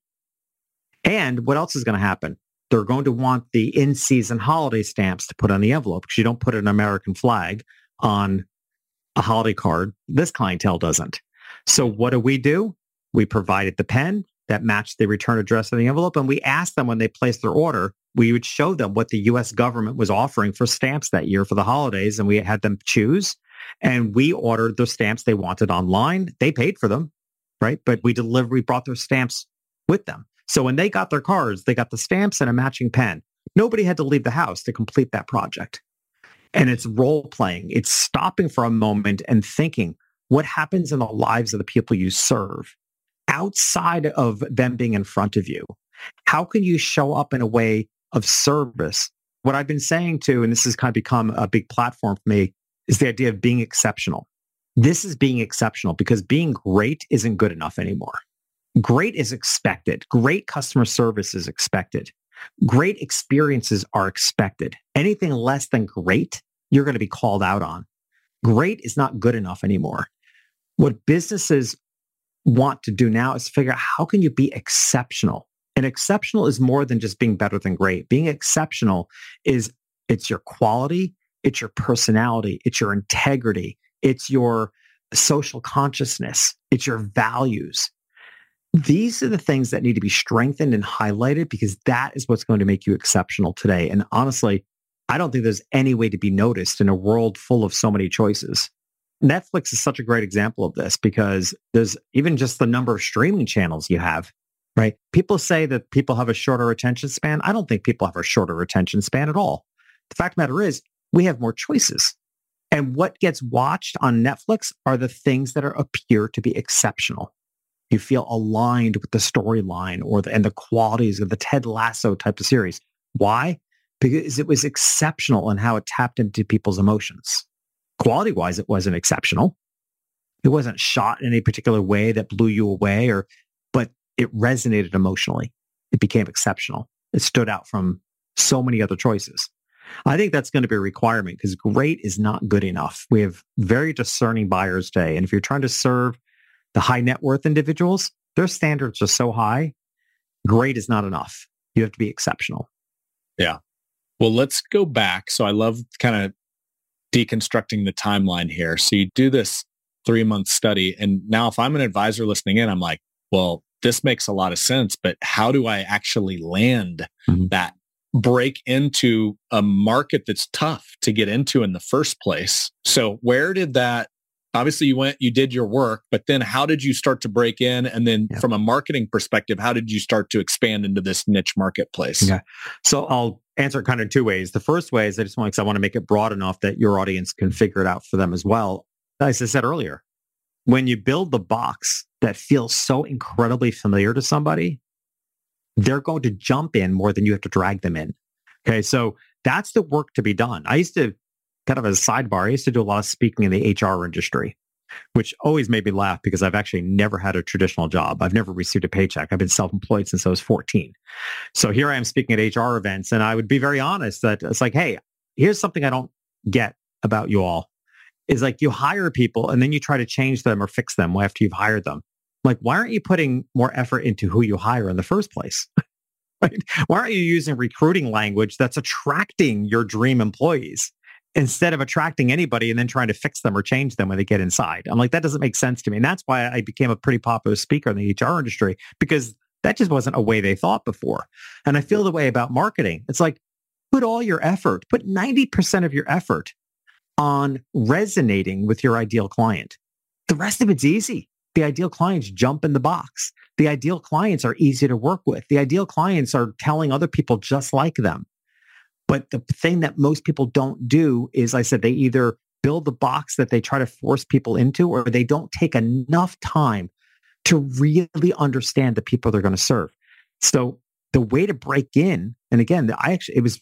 And what else is going to happen? They're going to want the in-season holiday stamps to put on the envelope because you don't put an American flag on a holiday card. This clientele doesn't. So what do? We provided the pen that matched the return address of the envelope. And we asked them when they placed their order, we would show them what the U.S. government was offering for stamps that year for the holidays. And we had them choose. And we ordered the stamps they wanted online. They paid for them, right? But we brought their stamps with them. So when they got their cards, they got the stamps and a matching pen. Nobody had to leave the house to complete that project. And it's role playing. It's stopping for a moment and thinking, what happens in the lives of the people you serve outside of them being in front of you? How can you show up in a way of service? What I've been saying too, and this has kind of become a big platform for me, is the idea of being exceptional. This is being exceptional because being great isn't good enough anymore. Great is expected. Great customer service is expected. Great experiences are expected. Anything less than great, you're going to be called out on. Great is not good enough anymore. What businesses want to do now is figure out how can you be exceptional? And exceptional is more than just being better than great. Being exceptional it's your quality, it's your personality, it's your integrity, it's your social consciousness, it's your values. These are the things that need to be strengthened and highlighted because that is what's going to make you exceptional today. And honestly, I don't think there's any way to be noticed in a world full of so many choices. Netflix is such a great example of this because there's even just the number of streaming channels you have, right? People say that people have a shorter attention span. I don't think people have a shorter attention span at all. The fact of the matter is, we have more choices. And what gets watched on Netflix are the things that appear to be exceptional. You feel aligned with the storyline and the qualities of the Ted Lasso type of series. Why? Because it was exceptional in how it tapped into people's emotions. Quality-wise, it wasn't exceptional. It wasn't shot in a particular way that blew you away, but it resonated emotionally. It became exceptional. It stood out from so many other choices. I think that's going to be a requirement because great is not good enough. We have very discerning buyers today. And if you're trying to serve the high net worth individuals, their standards are so high, great is not enough. You have to be exceptional. Yeah. Well, let's go back. So I love kind of deconstructing the timeline here. So you do this 3-month study. And now if I'm an advisor listening in, I'm like, well, this makes a lot of sense, but how do I actually land that break into a market that's tough to get into in the first place? So where did that, obviously you did your work, but then how did you start to break in? And then from a marketing perspective, how did you start to expand into this niche marketplace? Yeah. So I'll answer it kind of 2 ways. The first way is I want to make it broad enough that your audience can figure it out for them as well. As I said earlier, when you build the box that feels so incredibly familiar to somebody, they're going to jump in more than you have to drag them in. Okay. So that's the work to be done. I used to, kind of as a sidebar, I used to do a lot of speaking in the HR industry, which always made me laugh because I've actually never had a traditional job. I've never received a paycheck. I've been self-employed since I was 14. So here I am speaking at HR events, and I would be very honest that it's like, hey, here's something I don't get about you all. Is like you hire people and then you try to change them or fix them after you've hired them. Like, why aren't you putting more effort into who you hire in the first place? Right? Why aren't you using recruiting language that's attracting your dream employees instead of attracting anybody and then trying to fix them or change them when they get inside? I'm like, that doesn't make sense to me. And that's why I became a pretty popular speaker in the HR industry, because that just wasn't a way they thought before. And I feel the way about marketing. It's like, put all your effort, put 90% of your effort on resonating with your ideal client. The rest of it's easy. The ideal clients jump in the box. The ideal clients are easy to work with. The ideal clients are telling other people just like them. But the thing that most people don't do is, I said, they either build the box that they try to force people into, or they don't take enough time to really understand the people they're going to serve. So the way to break in, and again, it was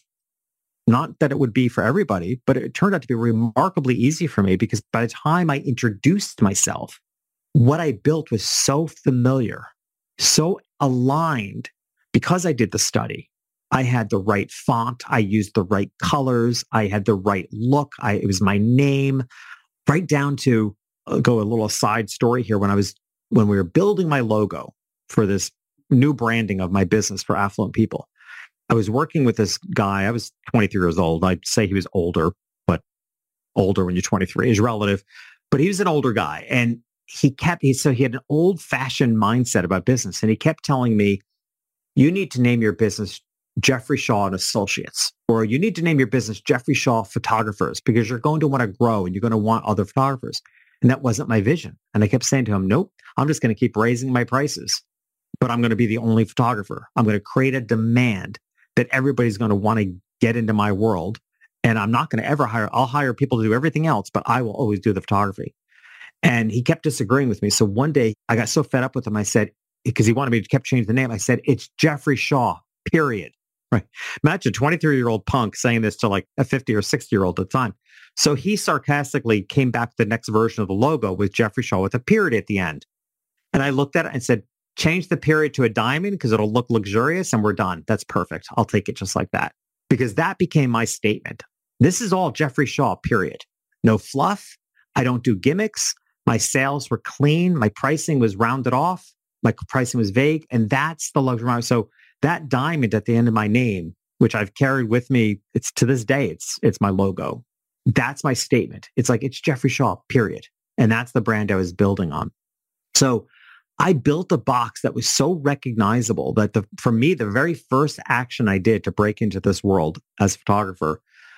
not that it would be for everybody, but it turned out to be remarkably easy for me because by the time I introduced myself, what I built was so familiar, so aligned because I did the study. I had the right font. I used the right colors. I had the right look. It was my name, right down to, go a little side story here. When we were building my logo for this new branding of my business for affluent people, I was working with this guy. I was 23 years old. I'd say he was older, but older when you're 23 is relative. But he was an older guy. And he had an old fashioned mindset about business. And he kept telling me, you need to name your business Jeffrey Shaw and Associates, or you need to name your business Jeffrey Shaw Photographers, because you're going to want to grow and you're going to want other photographers. And that wasn't my vision. And I kept saying to him, nope, I'm just going to keep raising my prices, but I'm going to be the only photographer. I'm going to create a demand that everybody's going to want to get into my world. And I'm not going to ever I'll hire people to do everything else, but I will always do the photography. And he kept disagreeing with me. So one day I got so fed up with him. I said, because he wanted me to keep changing the name. I said, it's Jeffrey Shaw, period. Right. Imagine a 23-year-old punk saying this to like a 50 or 60-year-old at the time. So he sarcastically came back to the next version of the logo with Jeffrey Shaw with a period at the end. And I looked at it and said, change the period to a diamond because it'll look luxurious and we're done. That's perfect. I'll take it just like that. Because that became my statement. This is all Jeffrey Shaw, period. No fluff. I don't do gimmicks. My sales were clean. My pricing was rounded off. My pricing was vague. And that's the luxury. So that diamond at the end of my name, which I've carried with me, it's to this day, it's my logo. That's my statement. It's like, it's Jeffrey Shaw, period. And that's the brand I was building on. So I built a box that was so recognizable that for me, the very first action I did to break into this world as a photographer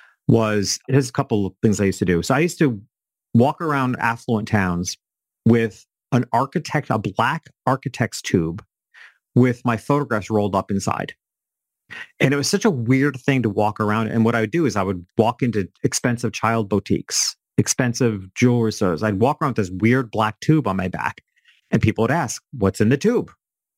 was, here's a couple of things I used to do. So I used to walk around affluent towns with a black architect's tube with my photographs rolled up inside. And it was such a weird thing to walk around. And what I would do is I would walk into expensive child boutiques, expensive jewelry stores. I'd walk around with this weird black tube on my back. And people would ask, what's in the tube?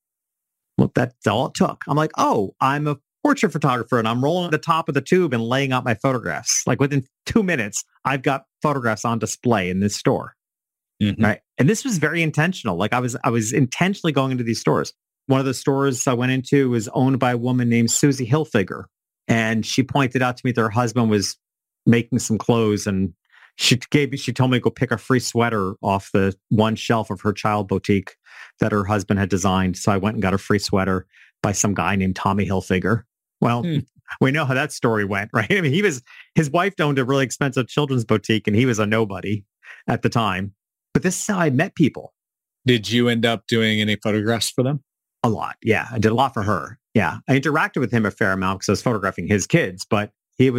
Well, that's all it took. I'm like, oh, I'm a portrait photographer and I'm rolling the top of the tube and laying out my photographs. Like within 2 minutes, I've got photographs on display in this store. Mm-hmm. Right. And this was very intentional. Like I was intentionally going into these stores. One of the stores I went into was owned by a woman named Susie Hilfiger. And she pointed out to me that her husband was making some clothes, and she told me to go pick a free sweater off the one shelf of her child boutique that her husband had designed. So I went and got a free sweater by some guy named Tommy Hilfiger. Well, we know how that story went, right? I mean, his wife owned a really expensive children's boutique, and he was a nobody at the time. But this is how I met people. Did you end up doing any photographs for them? A lot. Yeah. I did a lot for her. Yeah. I interacted with him a fair amount because I was photographing his kids, but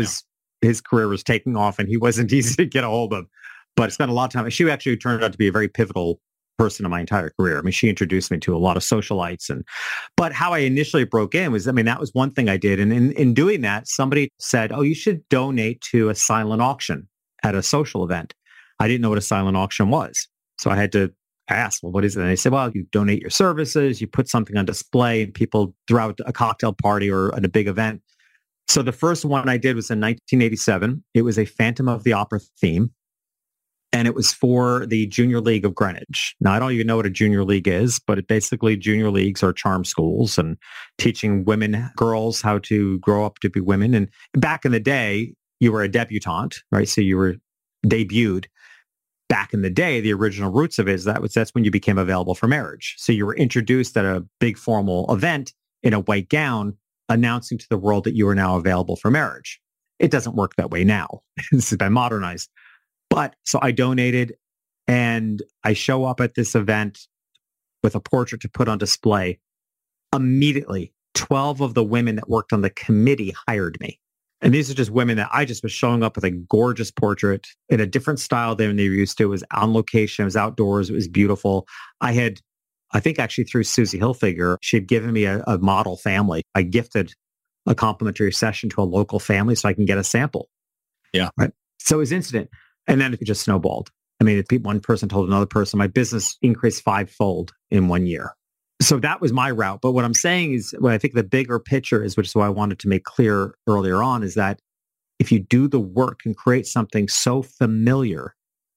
his career was taking off and he wasn't easy to get a hold of. But I spent a lot of time. She actually turned out to be a very pivotal person in my entire career. I mean, she introduced me to a lot of socialites. But how I initially broke in was, that was one thing I did. And in doing that, somebody said, oh, you should donate to a silent auction at a social event. I didn't know what a silent auction was. So I had to ask, well, what is it? And they said, well, you donate your services, you put something on display, and people throw out a cocktail party or at a big event. So the first one I did was in 1987. It was a Phantom of the Opera theme, and it was for the Junior League of Greenwich. Now, I don't even know what a Junior League is, but basically junior leagues are charm schools and teaching girls how to grow up to be women. And back in the day, you were a debutante, right? So you were debuted. Back in the day, the original roots of it is that's when you became available for marriage. So you were introduced at a big formal event in a white gown, announcing to the world that you are now available for marriage. It doesn't work that way now. This has been modernized. But so I donated, and I show up at this event with a portrait to put on display. Immediately, 12 of the women that worked on the committee hired me. And these are just women that I just was showing up with a gorgeous portrait in a different style than they were used to. It was on location. It was outdoors. It was beautiful. I think actually through Susie Hilfiger, she had given me a model family. I gifted a complimentary session to a local family so I can get a sample. Yeah. Right. So it was instant. And then it just snowballed. I mean, one person told another person, my business increased 5-fold in 1 year. So that was my route. But what I'm saying is, what I think the bigger picture is, which is what I wanted to make clear earlier on, is that if you do the work and create something so familiar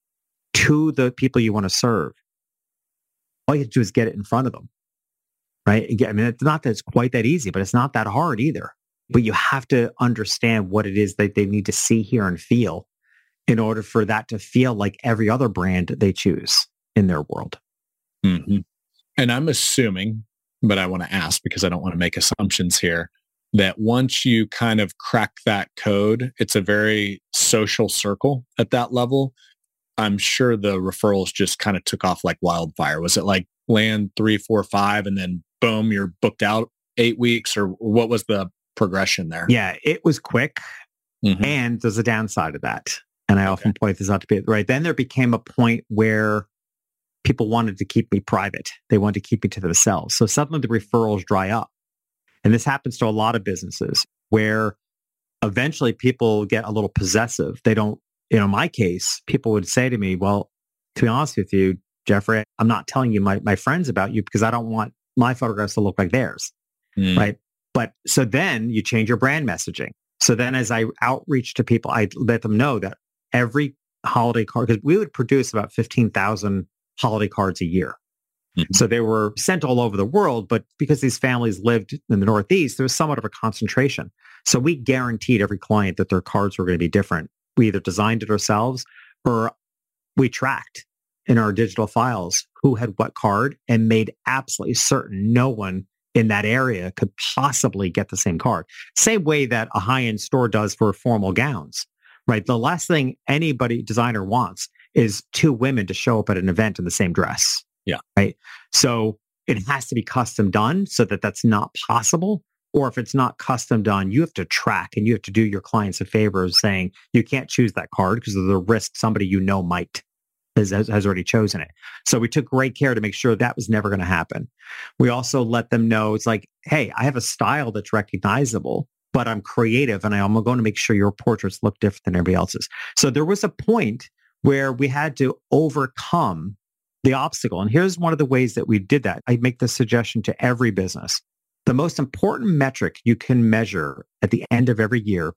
to the people you want to serve, all you have to do is get it in front of them, right? Again, I mean, it's not that it's quite that easy, but it's not that hard either. But you have to understand what it is that they need to see, hear, and feel in order for that to feel like every other brand they choose in their world. Mm-hmm. And I'm assuming, but I want to ask because I don't want to make assumptions here, that once you kind of crack that code, it's a very social circle at that level. I'm sure the referrals just kind of took off like wildfire. Was it like land 3, 4, 5, and then boom, you're booked out 8 weeks, or what was the progression there? Yeah, it was quick. Mm-hmm. And there's a downside of that. And I often point this out to people, right? Then there became a point where people wanted to keep me private. They wanted to keep me to themselves. So suddenly the referrals dry up. And this happens to a lot of businesses where eventually people get a little possessive. They don't, in my case, people would say to me, well, to be honest with you, Jeffrey, I'm not telling you my friends about you because I don't want my photographs to look like theirs, right? But so then you change your brand messaging. So then as I outreach to people, I let them know that every holiday card, because we would produce about 15,000 holiday cards a year. Mm-hmm. So they were sent all over the world, but because these families lived in the Northeast, there was somewhat of a concentration. So we guaranteed every client that their cards were going to be different. We either designed it ourselves or we tracked in our digital files who had what card and made absolutely certain no one in that area could possibly get the same card. Same way that a high-end store does for formal gowns, right? The last thing designer wants is 2 women to show up at an event in the same dress. Yeah. Right. So it has to be custom done so that that's not possible. Or if it's not custom done, you have to track and you have to do your clients a favor of saying you can't choose that card because of the risk somebody might has already chosen it. So we took great care to make sure that was never going to happen. We also let them know it's like, hey, I have a style that's recognizable, but I'm creative and I'm going to make sure your portraits look different than everybody else's. So there was a point where we had to overcome the obstacle. And here's one of the ways that we did that. I make this suggestion to every business. The most important metric you can measure at the end of every year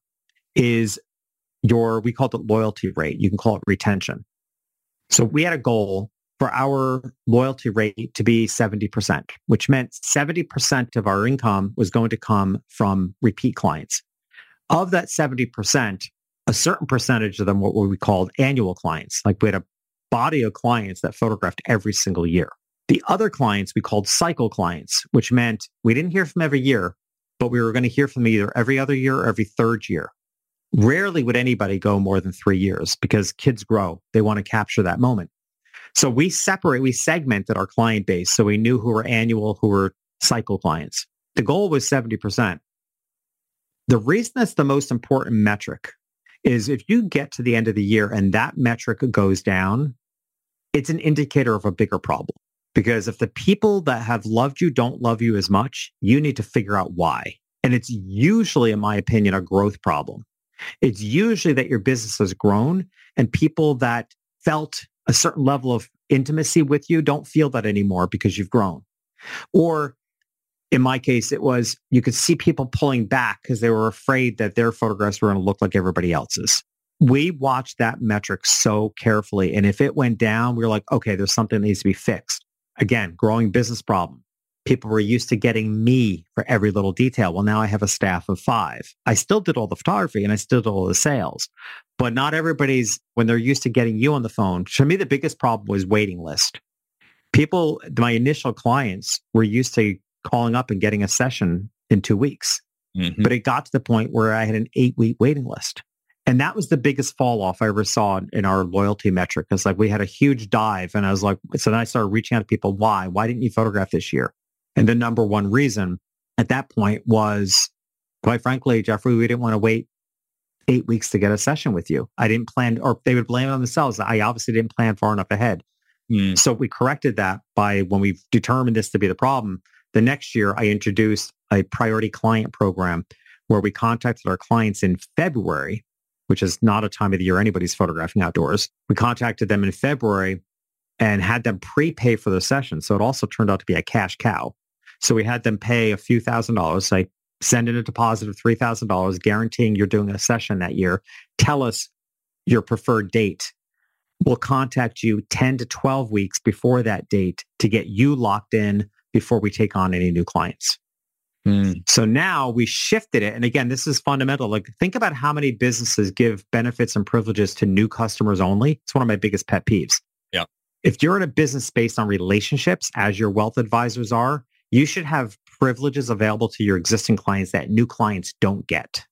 is we call it loyalty rate. You can call it retention. So we had a goal for our loyalty rate to be 70%, which meant 70% of our income was going to come from repeat clients. Of that 70%, a certain percentage of them were what we called annual clients. Like we had a body of clients that photographed every single year. The other clients we called cycle clients, which meant we didn't hear from every year, but we were going to hear from either every other year or every third year. Rarely would anybody go more than 3 years because kids grow. They want to capture that moment. So we segmented our client base. So we knew who were annual, who were cycle clients. The goal was 70%. The reason that's the most important metric is if you get to the end of the year and that metric goes down, it's an indicator of a bigger problem. Because if the people that have loved you don't love you as much, you need to figure out why. And it's usually, in my opinion, a growth problem. It's usually that your business has grown and people that felt a certain level of intimacy with you don't feel that anymore because you've grown. Or in my case, it was you could see people pulling back because they were afraid that their photographs were going to look like everybody else's. We watched that metric so carefully. And if it went down, we were like, okay, there's something that needs to be fixed. Again, growing business problem. People were used to getting me for every little detail. Well, now I have a staff of 5. I still did all the photography and I still did all the sales, but not everybody's, when they're used to getting you on the phone. To me, the biggest problem was waiting list. People, my initial clients were used to calling up and getting a session in 2 weeks, but it got to the point where I had an 8-week waiting list. And that was the biggest fall off I ever saw in our loyalty metric. It's like we had a huge dive and I was like, so then I started reaching out to people. Why didn't you photograph this year? And the number one reason at that point was, quite frankly, Jeffrey, we didn't want to wait 8 weeks to get a session with you. I didn't plan, or they would blame it on themselves. I obviously didn't plan far enough ahead. So we corrected that by when we determined this to be the problem. The next year, I introduced a priority client program where we contacted our clients in February, which is not a time of the year anybody's photographing outdoors. We contacted them in February and had them prepay for the session. So it also turned out to be a cash cow. So we had them pay a few $1,000s, like send in a deposit of $3,000, guaranteeing you're doing a session that year. Tell us your preferred date. We'll contact you 10 to 12 weeks before that date to get you locked in before we take on any new clients. So now we shifted it. And again, this is fundamental. Like think about how many businesses give benefits and privileges to new customers only. It's one of my biggest pet peeves. Yeah. If you're in a business based on relationships, as your wealth advisors are, you should have privileges available to your existing clients that new clients don't get.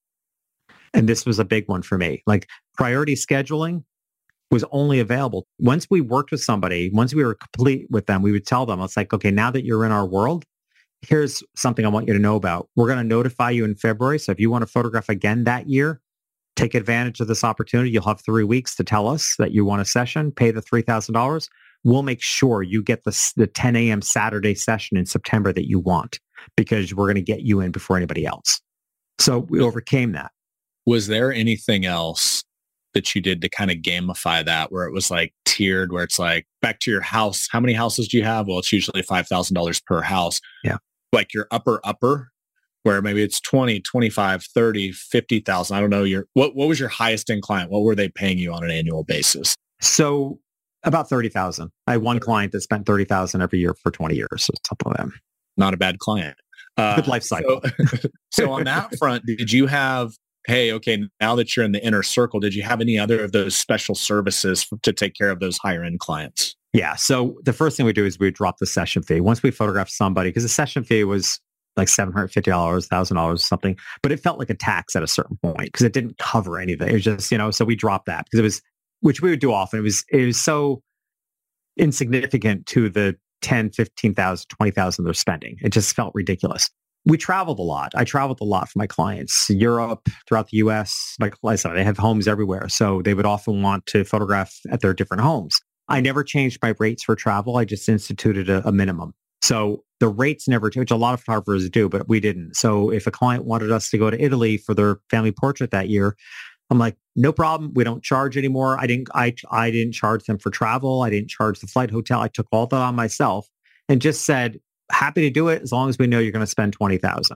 And this was a big one for me. Like priority scheduling was only available. Once we worked with somebody, once we were complete with them, we would tell them, it's like, okay, now that you're in our world, here's something I want you to know about. We're going to notify you in February. So if you want to photograph again that year, take advantage of this opportunity. You'll have 3 weeks to tell us that you want a session, pay the $3,000. We'll make sure you get the 10 a.m. Saturday session in September that you want because we're going to get you in before anybody else. So we overcame that. Was there anything else that you did to kind of gamify that where it was like tiered, where it's like back to your house? How many houses do you have? Well, it's usually $5,000 per house. Yeah. Like your upper, where maybe it's 20, 25, 30, 50,000. I don't know. What was your highest end client? What were they paying you on an annual basis? So about 30,000. I had one client that spent 30,000 every year for 20 years. So something like that. Not a bad client. Good life cycle. So on that front, did you have, hey, okay, now that you're in the inner circle, did you have any other of those special services to take care of those higher end clients? Yeah. So the first thing we do is we drop the session fee. Once we photograph somebody, because the session fee was like $750, $1,000, something, but it felt like a tax at a certain point because it didn't cover anything. It was just, so we dropped that because it was, which we would do often. It was so insignificant to the 10, 15,000, 20,000 they're spending. It just felt ridiculous. We traveled a lot. I traveled a lot for my clients, Europe, throughout the US. Like I said, they have homes everywhere. So they would often want to photograph at their different homes. I never changed my rates for travel. I just instituted a minimum. So the rates never changed. A lot of photographers do, but we didn't. So if a client wanted us to go to Italy for their family portrait that year, I'm like, no problem. We don't charge anymore. I didn't charge them for travel. I didn't charge the flight, hotel. I took all that on myself and just said, happy to do it as long as we know you're going to spend 20,000.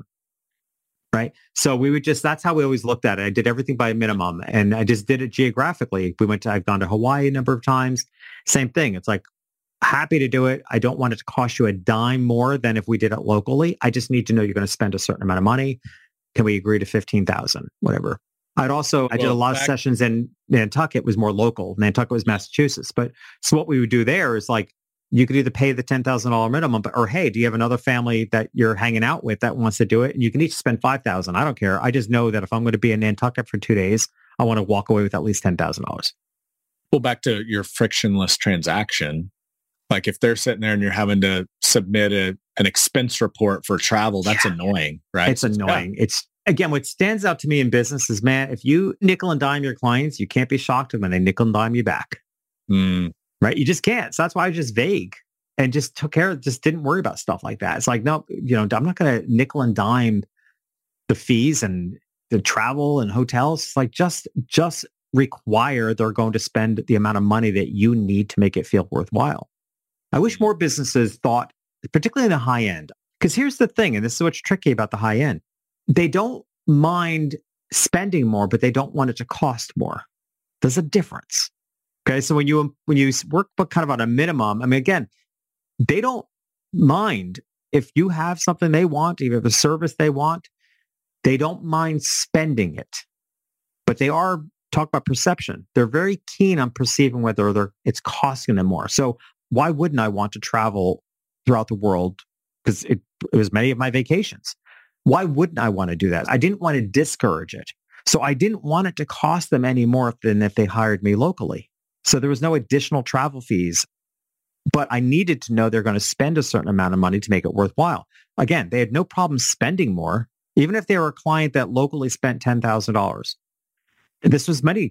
Right. So we would that's how we always looked at it. I did everything by minimum and I just did it geographically. I've gone to Hawaii a number of times. Same thing. It's like, happy to do it. I don't want it to cost you a dime more than if we did it locally. I just need to know you're going to spend a certain amount of money. Can we agree to 15,000, whatever? I did a lot of sessions in Nantucket. It was more local. Nantucket was Massachusetts. But so what we would do there is like, you could either pay the $10,000 minimum, or hey, do you have another family that you're hanging out with that wants to do it? And you can each spend $5,000. I don't care. I just know that if I'm going to be in Nantucket for 2 days, I want to walk away with at least $10,000. Well, back to your frictionless transaction. Like if they're sitting there and you're having to submit an expense report for travel, that's annoying, right? It's annoying. It's again, what stands out to me in business is, man, if you nickel and dime your clients, you can't be shocked when they nickel and dime you back. Right? You just can't. So that's why I was just vague and just didn't worry about stuff like that. It's like, no, I'm not going to nickel and dime the fees and the travel and hotels. It's like, just require they're going to spend the amount of money that you need to make it feel worthwhile. I wish more businesses thought, particularly in the high end, because here's the thing, and this is what's tricky about the high end. They don't mind spending more, but they don't want it to cost more. There's a difference. Okay, so when you work but kind of on a minimum, I mean, again, they don't mind if you have something they want, even if a service they want, they don't mind spending it. But they are, talk about perception. They're very keen on perceiving whether it's costing them more. So why wouldn't I want to travel throughout the world? Because it was many of my vacations. Why wouldn't I want to do that? I didn't want to discourage it. So I didn't want it to cost them any more than if they hired me locally. So there was no additional travel fees, but I needed to know they're going to spend a certain amount of money to make it worthwhile. Again, they had no problem spending more, even if they were a client that locally spent $10,000. This was many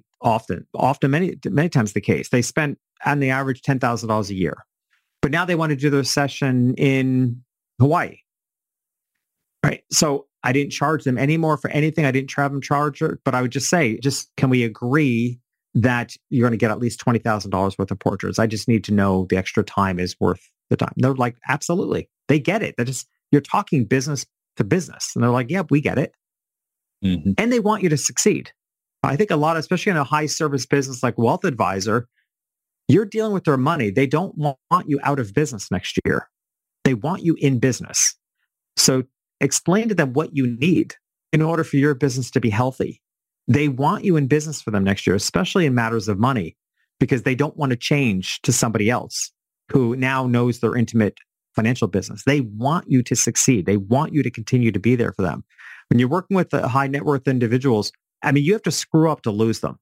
times the case. They spent on the average $10,000 a year, but now they want to do their session in Hawaii. Right. So I didn't charge them any more for anything. I didn't charge her, but I would just say, can we agree that you're going to get at least $20,000 worth of portraits? I just need to know the extra time is worth the time. They're like, absolutely. They get it. You're talking business to business. And they're like, yeah, we get it. Mm-hmm. And they want you to succeed. I think a lot, especially in a high service business like Wealth Advisor, you're dealing with their money. They don't want you out of business next year. They want you in business. So explain to them what you need in order for your business to be healthy. They want you in business for them next year, especially in matters of money, because they don't want to change to somebody else who now knows their intimate financial business. They want you to succeed. They want you to continue to be there for them. When you're working with the high net worth individuals, I mean, you have to screw up to lose them.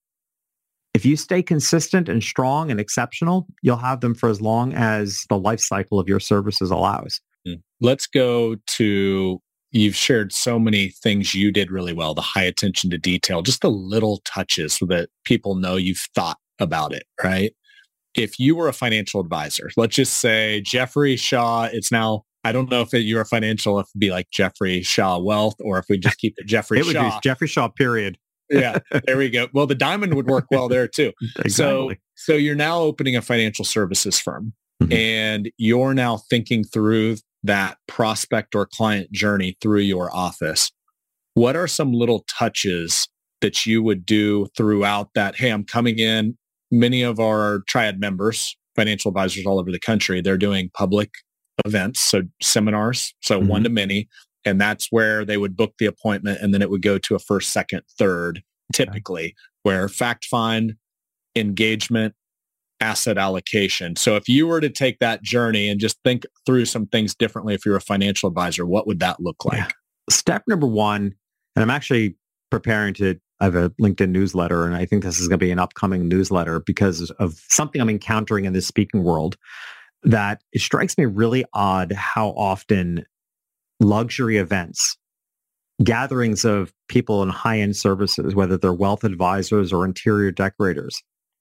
If you stay consistent and strong and exceptional, you'll have them for as long as the life cycle of your services allows. Let's go to, you've shared so many things you did really well, the high attention to detail, just the little touches so that people know you've thought about it, right? If you were a financial advisor, let's just say Jeffrey Shaw, it's now, I don't know if you're a financial, if it'd be like Jeffrey Shaw Wealth, or if we just keep it Jeffrey Shaw. It would be Jeffrey Shaw, period. Yeah, there we go. Well, the diamond would work well there too. Exactly. So you're now opening a financial services firm, and you're now thinking through that prospect or client journey through your office. What are some little touches that you would do throughout that? Hey, I'm coming in. Many of our Triad members, financial advisors all over the country, they're doing public events, so seminars, so one-to-many. And that's where they would book the appointment, and then it would go to a first, second, third, typically, where fact find, engagement, asset allocation. So if you were to take that journey and just think through some things differently, if you're a financial advisor, what would that look like? Yeah. Step number one, and I'm actually preparing I have a LinkedIn newsletter, and I think this is going to be an upcoming newsletter because of something I'm encountering in the speaking world, that it strikes me really odd how often luxury events, gatherings of people in high-end services, whether they're wealth advisors or interior decorators,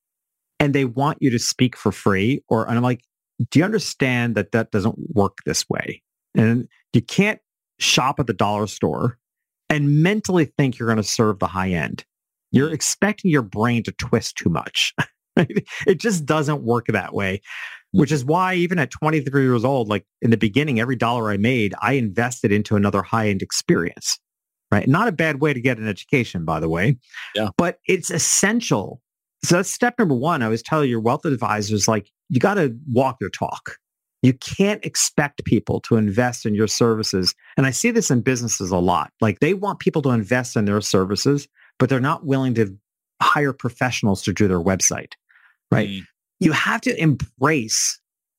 and they want you to speak for free. And I'm like, do you understand that doesn't work this way? And you can't shop at the dollar store and mentally think you're going to serve the high end. You're expecting your brain to twist too much. It just doesn't work that way, which is why even at 23 years old, like in the beginning, every dollar I made, I invested into another high-end experience, right? Not a bad way to get an education, by the way, but it's essential. So that's step number one. I was telling your wealth advisors, like, you got to walk your talk. You can't expect people to invest in your services. And I see this in businesses a lot. Like they want people to invest in their services, but they're not willing to hire professionals to do their website, right? Mm. You have to embrace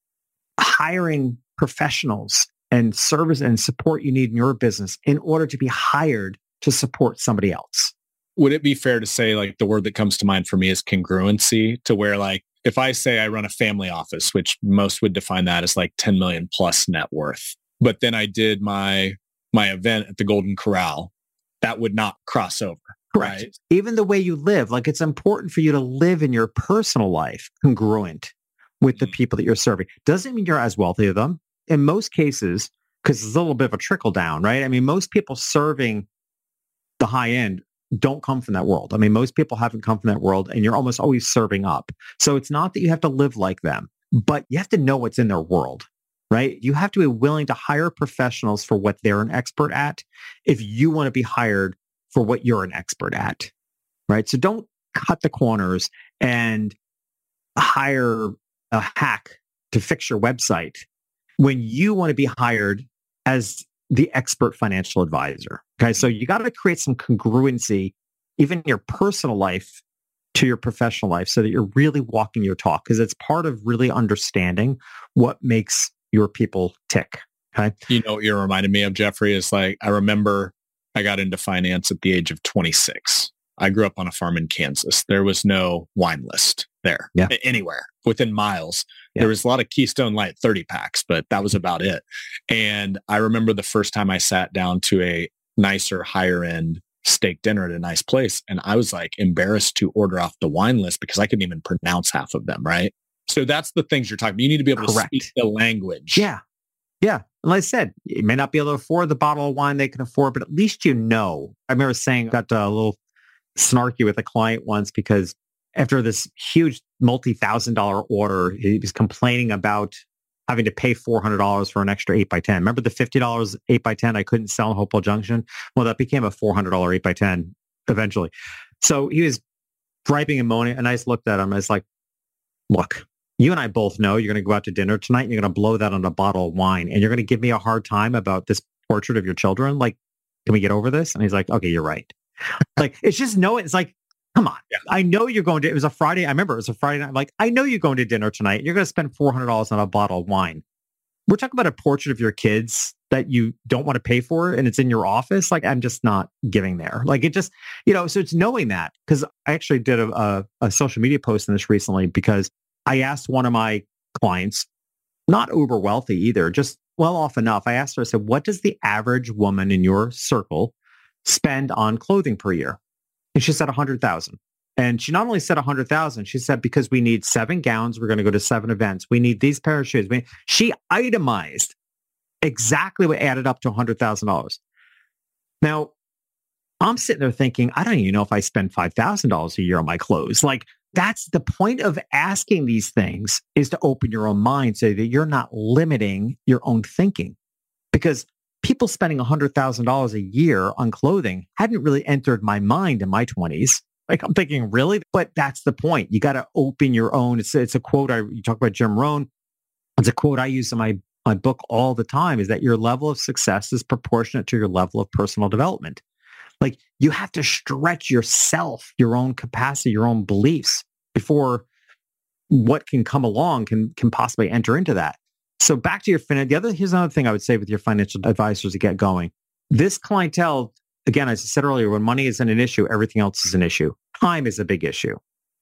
hiring professionals and service and support you need in your business in order to be hired to support somebody else. Would it be fair to say, like, the word that comes to mind for me is congruency, to where, like, if I say I run a family office, which most would define that as like 10 million plus net worth, but then I did my event at the Golden Corral, that would not cross over. Correct. Right? Even the way you live, like it's important for you to live in your personal life congruent with the people that you're serving. Doesn't mean you're as wealthy as them. In most cases, because it's a little bit of a trickle down, right? I mean, most people serving the high end don't come from that world. I mean, most people haven't come from that world, and you're almost always serving up. So it's not that you have to live like them, but you have to know what's in their world, right? You have to be willing to hire professionals for what they're an expert at if you want to be hired for what you're an expert at, right? So don't cut the corners and hire a hack to fix your website when you want to be hired as the expert financial advisor. Okay. So you got to create some congruency, even in your personal life to your professional life, so that you're really walking your talk, because it's part of really understanding what makes your people tick. Okay. You know what you're reminding me of, Jeffrey, is like, I remember I got into finance at the age of 26. I grew up on a farm in Kansas. There was no wine list there anywhere within miles. Yeah. There was a lot of Keystone Light 30 packs, but that was about it. And I remember the first time I sat down to a nicer, higher end steak dinner at a nice place. And I was like embarrassed to order off the wine list because I couldn't even pronounce half of them. Right. So that's the things you're talking about. You need to be able to speak the language. Yeah. Yeah. And like I said, you may not be able to afford the bottle of wine they can afford, but at least you know. I remember saying, got a little snarky with a client once because after this huge multi-$1,000 order, he was complaining about having to pay $400 for an extra 8x10. Remember the $50 8x10 I couldn't sell in Hopewell Junction? Well, that became a $400 8x10 eventually. So he was griping and moaning, and I just looked at him. I was like, look, you and I both know you're going to go out to dinner tonight and you're going to blow that on a bottle of wine, and you're going to give me a hard time about this portrait of your children. Like, can we get over this? And he's like, okay, you're right. Like, it's just it's like, come on. Yeah. I know you're going to, it was a Friday. I remember it was a Friday night. I'm like, I know you're going to dinner tonight. You're going to spend $400 on a bottle of wine. We're talking about a portrait of your kids that you don't want to pay for, and it's in your office. Like, I'm just not giving there. Like, it just, so it's knowing that, because I actually did a social media post on this recently, because I asked one of my clients, not uber wealthy either, just well off enough. I asked her, I said, what does the average woman in your circle spend on clothing per year? And she said 100,000. And she not only said 100,000, she said, because we need 7 gowns, we're going to go to 7 events. We need these pair of shoes. She itemized exactly what added up to $100,000. Now, I'm sitting there thinking, I don't even know if I spend $5,000 a year on my clothes. Like, that's the point of asking these things, is to open your own mind so that you're not limiting your own thinking. Because people spending $100,000 a year on clothing hadn't really entered my mind in my 20s. Like, I'm thinking, really? But that's the point. You got to open your own. It's a quote. You talk about Jim Rohn. It's a quote I use in my book all the time, is that your level of success is proportionate to your level of personal development. Like, you have to stretch yourself, your own capacity, your own beliefs before what can come along can possibly enter into that. So back to your here's another thing I would say with your financial advisors to get going. This clientele, again, as I said earlier, when money isn't an issue, everything else is an issue. Time is a big issue,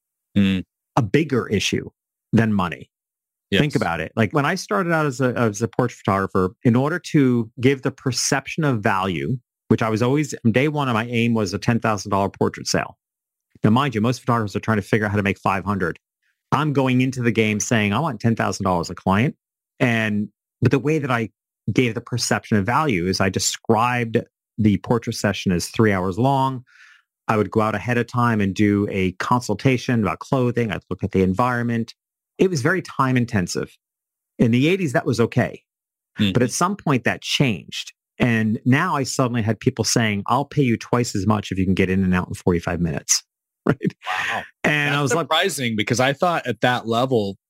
a bigger issue than money. Yes. Think about it. Like, when I started out as a portrait photographer, in order to give the perception of value, which I was always, from day one, my aim was a $10,000 portrait sale. Now, mind you, most photographers are trying to figure out how to make 500. I'm going into the game saying, I want $10,000 a client. But the way that I gave the perception of value is I described the portrait session as 3 hours long. I would go out ahead of time and do a consultation about clothing. I'd look at the environment. It was very time intensive. In the 80s, that was okay. Mm-hmm. But at some point that changed. And now I suddenly had people saying, I'll pay you twice as much if you can get in and out in 45 minutes. Right. Wow. And that's, I was surprising, because I thought at that level,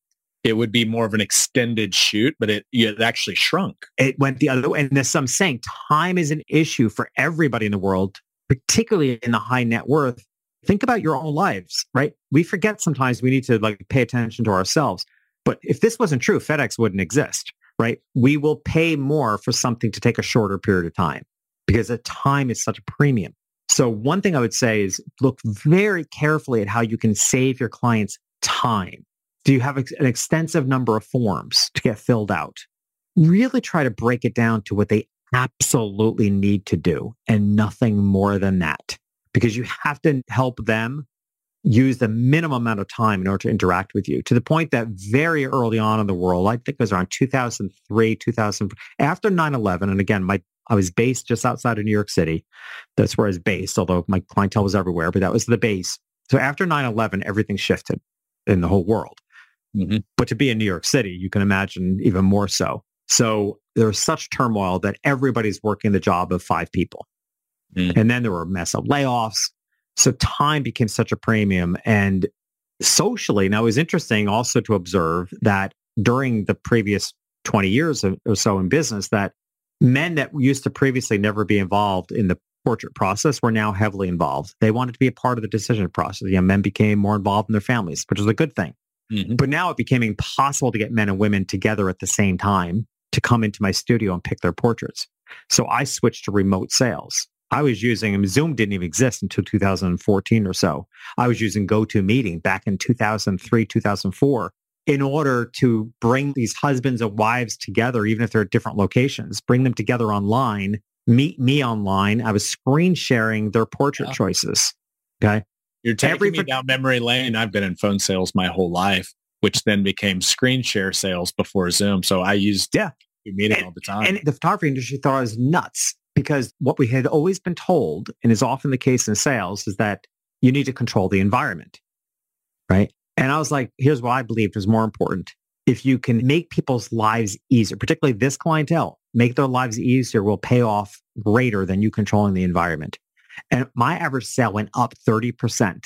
it would be more of an extended shoot, but it actually shrunk. It went the other way. And there's some saying time is an issue for everybody in the world, particularly in the high net worth. Think about your own lives, right? We forget sometimes we need to pay attention to ourselves. But if this wasn't true, FedEx wouldn't exist, right? We will pay more for something to take a shorter period of time because the time is such a premium. So one thing I would say is look very carefully at how you can save your clients time. Do you have an extensive number of forms to get filled out? Really try to break it down to what they absolutely need to do and nothing more than that, because you have to help them use the minimum amount of time in order to interact with you, to the point that very early on in the world, I think it was around 2003, 2000, after 9/11, and again, I was based just outside of New York City. That's where I was based, although my clientele was everywhere, but that was the base. So after 9/11, everything shifted in the whole world. Mm-hmm. But to be in New York City, you can imagine even more so. So there was such turmoil that everybody's working the job of 5 people. Mm. And then there were a mess of layoffs. So time became such a premium. And socially, now it was interesting also to observe that during the previous 20 years or so in business, that men that used to previously never be involved in the portrait process were now heavily involved. They wanted to be a part of the decision process. Men became more involved in their families, which is a good thing. Mm-hmm. But now it became impossible to get men and women together at the same time to come into my studio and pick their portraits. So I switched to remote sales. I was using, Zoom didn't even exist until 2014 or so. I was using GoToMeeting back in 2003, 2004, in order to bring these husbands and wives together, even if they're at different locations, bring them together online, meet me online. I was screen sharing their portrait choices. Okay. You're taking me down memory lane. I've been in phone sales my whole life, which then became screen share sales before Zoom. So I used GoToMeeting all the time. And the photography industry thought I was nuts, because what we had always been told, and is often the case in sales, is that you need to control the environment, right? And I was like, here's what I believed was more important. If you can make people's lives easier, particularly this clientele, make their lives easier will pay off greater than you controlling the environment. And my average sale went up 30%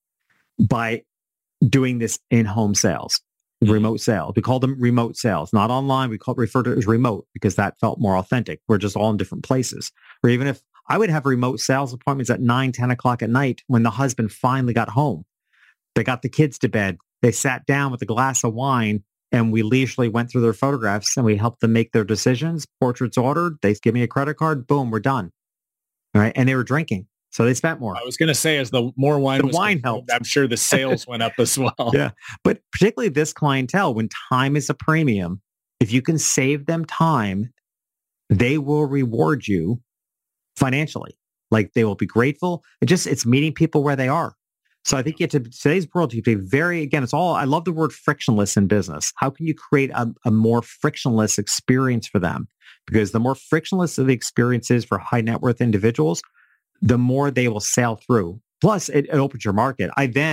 by doing this in-home sales, remote sales. We call them remote sales, not online. We refer to it as remote because that felt more authentic. We're just all in different places. Or even if I would have remote sales appointments at 9, 10 o'clock at night when the husband finally got home. They got the kids to bed. They sat down with a glass of wine and we leisurely went through their photographs and we helped them make their decisions. Portraits ordered. They give me a credit card. Boom, we're done. All right. And they were drinking. So they spent more. I was going to say, as the more wine helped, I'm sure the sales went up as well. Yeah. But particularly this clientele, when time is a premium, if you can save them time, they will reward you financially. Like they will be grateful. It's meeting people where they are. So I think you have to, today's world, you have to be very, again, I love the word frictionless in business. How can you create a more frictionless experience for them? Because the more frictionless the experience is for high net worth individuals, the more they will sail through. Plus, it opens your market.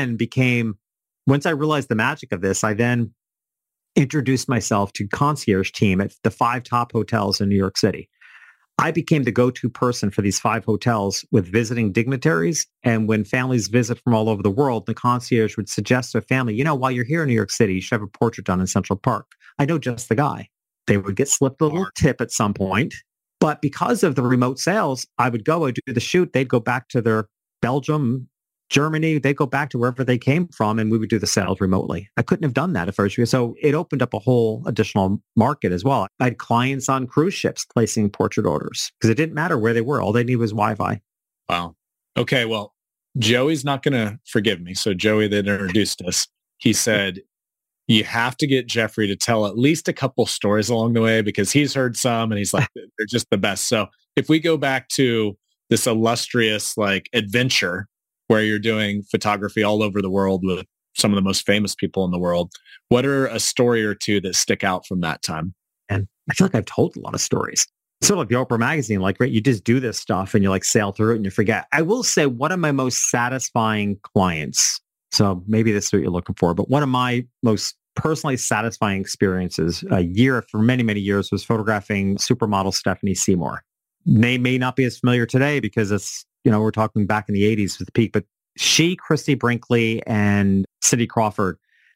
Once I realized the magic of this, I then introduced myself to concierge team at the 5 top hotels in New York City. I became the go-to person for these 5 hotels with visiting dignitaries. And when families visit from all over the world, the concierge would suggest to a family, while you're here in New York City, you should have a portrait done in Central Park. I know just the guy. They would get slipped a little tip at some point. But because of the remote sales, I would do the shoot. They'd go back to their Belgium, Germany. They'd go back to wherever they came from, and we would do the sales remotely. I couldn't have done that at first. So it opened up a whole additional market as well. I had clients on cruise ships placing portrait orders because it didn't matter where they were. All they needed was Wi-Fi. Wow. Okay. Well, Joey's not going to forgive me. So Joey that introduced us, he said, you have to get Jeffrey to tell at least a couple stories along the way because he's heard some and he's like, they're just the best. So if we go back to this illustrious adventure where you're doing photography all over the world with some of the most famous people in the world, what are a story or two that stick out from that time? And I feel like I've told a lot of stories. Sort of like the Oprah magazine, right? You just do this stuff and you sail through it and you forget. I will say one of my most satisfying clients, so maybe this is what you're looking for, but one of my most personally satisfying experiences for many, many years was photographing supermodel Stephanie Seymour. Name may not be as familiar today because it's, we're talking back in the 80s with the peak, but she, Christy Brinkley, and Cindy Crawford,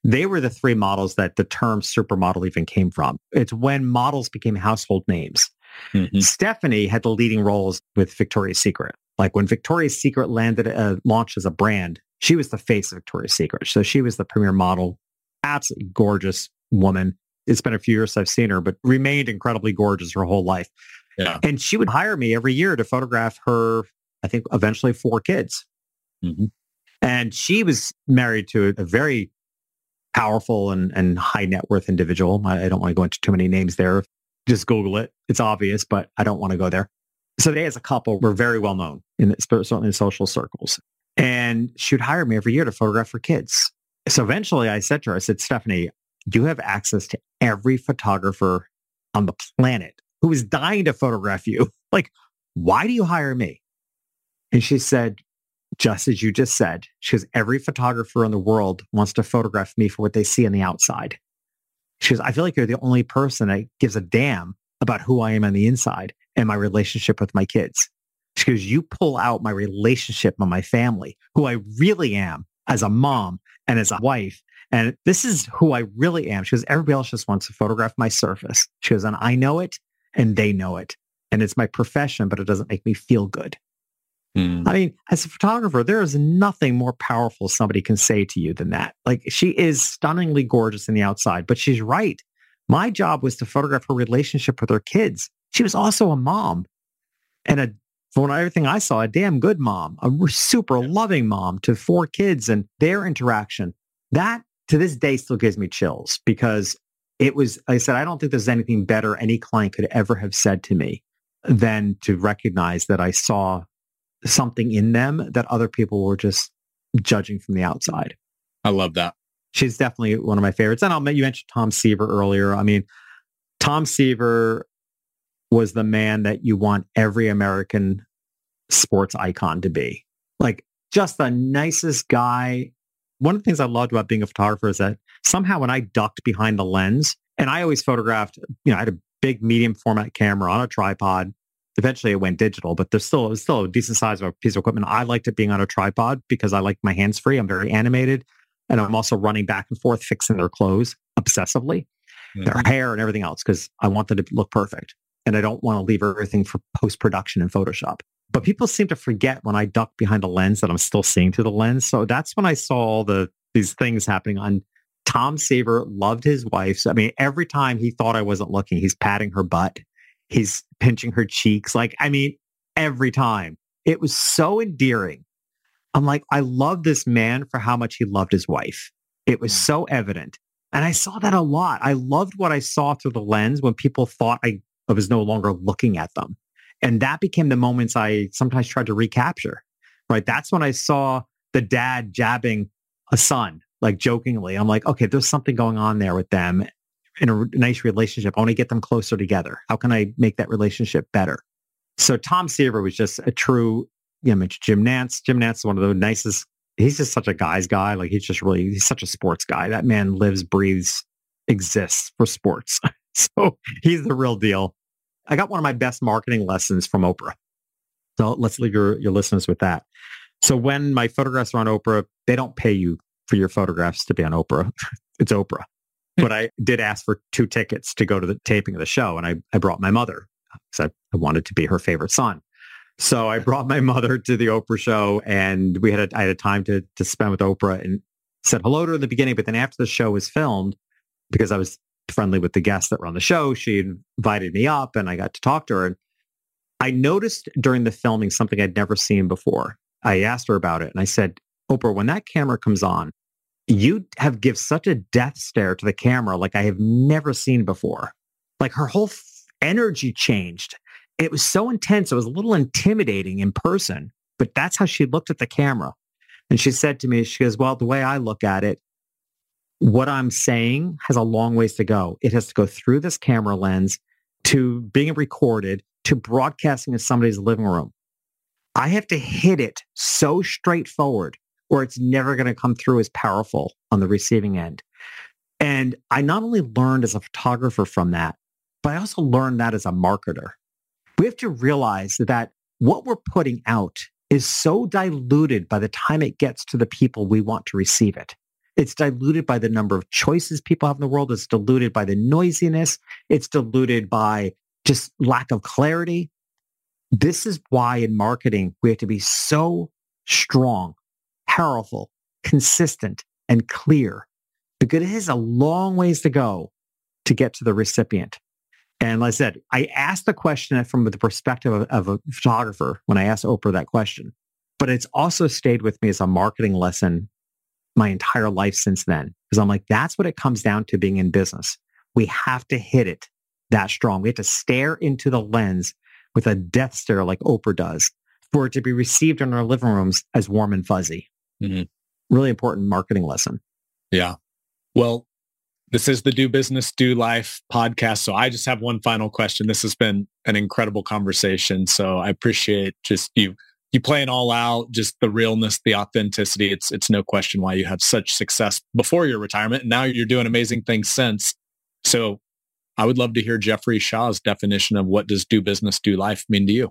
They were the three models that the term supermodel even came from. It's when models became household names. Mm-hmm. Stephanie had the leading roles with Victoria's Secret. Like when Victoria's Secret launched as a brand, she was the face of Victoria's Secret. So she was the premier model, absolutely gorgeous woman. It's been a few years I've seen her, but remained incredibly gorgeous her whole life. Yeah. And she would hire me every year to photograph her, I think, eventually 4 kids. Mm-hmm. And she was married to a very powerful and high net worth individual. I don't want to go into too many names there. Just Google it. It's obvious, but I don't want to go there. So they, as a couple, were very well known, certainly in social circles. And she would hire me every year to photograph her kids. So eventually I said to her, I said, Stephanie, you have access to every photographer on the planet who is dying to photograph you. Like, why do you hire me? And she said, just as you just said, she goes, every photographer in the world wants to photograph me for what they see on the outside. She goes, I feel like you're the only person that gives a damn about who I am on the inside and my relationship with my kids. She goes, you pull out my relationship with my family, who I really am as a mom and as a wife. And this is who I really am. She goes, everybody else just wants to photograph my surface. She goes, and I know it and they know it. And it's my profession, but it doesn't make me feel good. I mean, as a photographer, there is nothing more powerful somebody can say to you than that. Like, she is stunningly gorgeous in the outside, but she's right. My job was to photograph her relationship with her kids. She was also a mom and from everything I saw, a damn good mom, a super loving mom to 4 kids, and their interaction. That to this day still gives me chills because it was, like I said, I don't think there's anything better any client could ever have said to me than to recognize that I saw something in them that other people were just judging from the outside. I love that. She's definitely one of my favorites. And you mentioned Tom Seaver earlier. I mean, Tom Seaver was the man that you want every American sports icon to be. Like, just the nicest guy. One of the things I loved about being a photographer is that somehow when I ducked behind the lens, and I always photographed, I had a big medium format camera on a tripod. Eventually it went digital, but it was still a decent size of a piece of equipment. I liked it being on a tripod because I like my hands free. I'm very animated. And I'm also running back and forth, fixing their clothes obsessively, their hair and everything else, because I want them to look perfect. And I don't want to leave everything for post-production in Photoshop. But people seem to forget when I duck behind the lens that I'm still seeing through the lens. So that's when I saw all these things happening on. Tom Seaver loved his wife. So, I mean, every time he thought I wasn't looking, he's patting her butt. He's pinching her cheeks. Like, I mean, every time. It was so endearing. I'm like, I love this man for how much he loved his wife. It was so evident. And I saw that a lot. I loved what I saw through the lens when people thought I was no longer looking at them. And that became the moments I sometimes tried to recapture, right? That's when I saw the dad jabbing a son, like jokingly. I'm like, okay, there's something going on there with them in a nice relationship. I want to get them closer together. How can I make that relationship better? So Tom Seaver was just a true, Jim Nantz. Jim Nantz is one of the nicest. He's just such a guy's guy. Like, he's such a sports guy. That man lives, breathes, exists for sports. So he's the real deal. I got one of my best marketing lessons from Oprah. So let's leave your listeners with that. So when my photographs are on Oprah, they don't pay you for your photographs to be on Oprah. It's Oprah. But I did ask for 2 tickets to go to the taping of the show. And I brought my mother because I wanted to be her favorite son. So I brought my mother to the Oprah show, and I had a time to spend with Oprah, and said hello to her in the beginning. But then after the show was filmed, because I was friendly with the guests that were on the show, she invited me up and I got to talk to her. And I noticed during the filming something I'd never seen before. I asked her about it and I said, Oprah, when that camera comes on, you give such a death stare to the camera like I have never seen before. Like, her whole energy changed. It was so intense. It was a little intimidating in person, but that's how she looked at the camera. And she said to me, she goes, well, the way I look at it, what I'm saying has a long ways to go. It has to go through this camera lens to being recorded to broadcasting in somebody's living room. I have to hit it so straightforward or it's never going to come through as powerful on the receiving end. And I not only learned as a photographer from that, but I also learned that as a marketer. We have to realize that what we're putting out is so diluted by the time it gets to the people we want to receive it. It's diluted by the number of choices people have in the world. It's diluted by the noisiness. It's diluted by just lack of clarity. This is why in marketing, we have to be so strong, powerful, consistent, and clear, because it has a long ways to go to get to the recipient. And like I said, I asked the question from the perspective of a photographer when I asked Oprah that question, but it's also stayed with me as a marketing lesson my entire life since then. Because I'm like, that's what it comes down to being in business. We have to hit it that strong. We have to stare into the lens with a death stare like Oprah does for it to be received in our living rooms as warm and fuzzy. Mm-hmm. Really important marketing lesson. Yeah. Well, this is the Do Business, Do Life podcast. So I just have one final question. This has been an incredible conversation. So I appreciate just you playing all out, just the realness, the authenticity. It's no question why you had such success before your retirement. And now you're doing amazing things since. So I would love to hear Jeffrey Shaw's definition of what does Do Business, Do Life mean to you?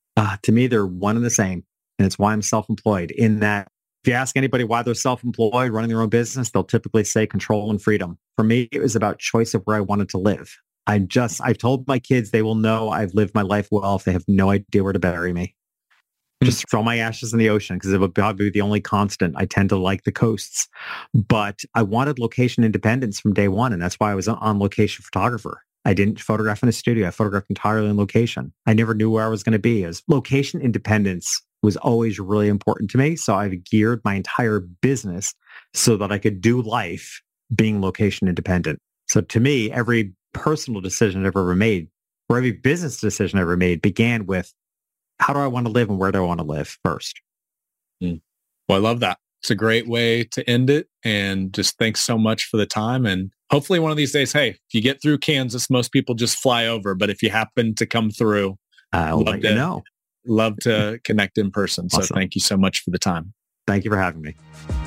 To me, they're one and the same. And it's why I'm self-employed, in that if you ask anybody why they're self-employed, running their own business, they'll typically say control and freedom. For me, it was about choice of where I wanted to live. I've told my kids they will know I've lived my life well if they have no idea where to bury me. Just throw my ashes in the ocean, because it would probably be the only constant. I tend to like the coasts. But I wanted location independence from day one, and that's why I was on location photographer. I didn't photograph in a studio. I photographed entirely in location. I never knew where I was going to be. As location independence was always really important to me. So I've geared my entire business so that I could do life being location independent. So to me, every personal decision I've ever made, or every business decision I ever made, began with, how do I want to live and where do I want to live first? Well, I love that. It's a great way to end it. And just thanks so much for the time. And hopefully one of these days, hey, if you get through Kansas, most people just fly over. But if you happen to come through, I'll let you know. Love to connect in person. So Awesome. Thank you so much for the time. Thank you for having me.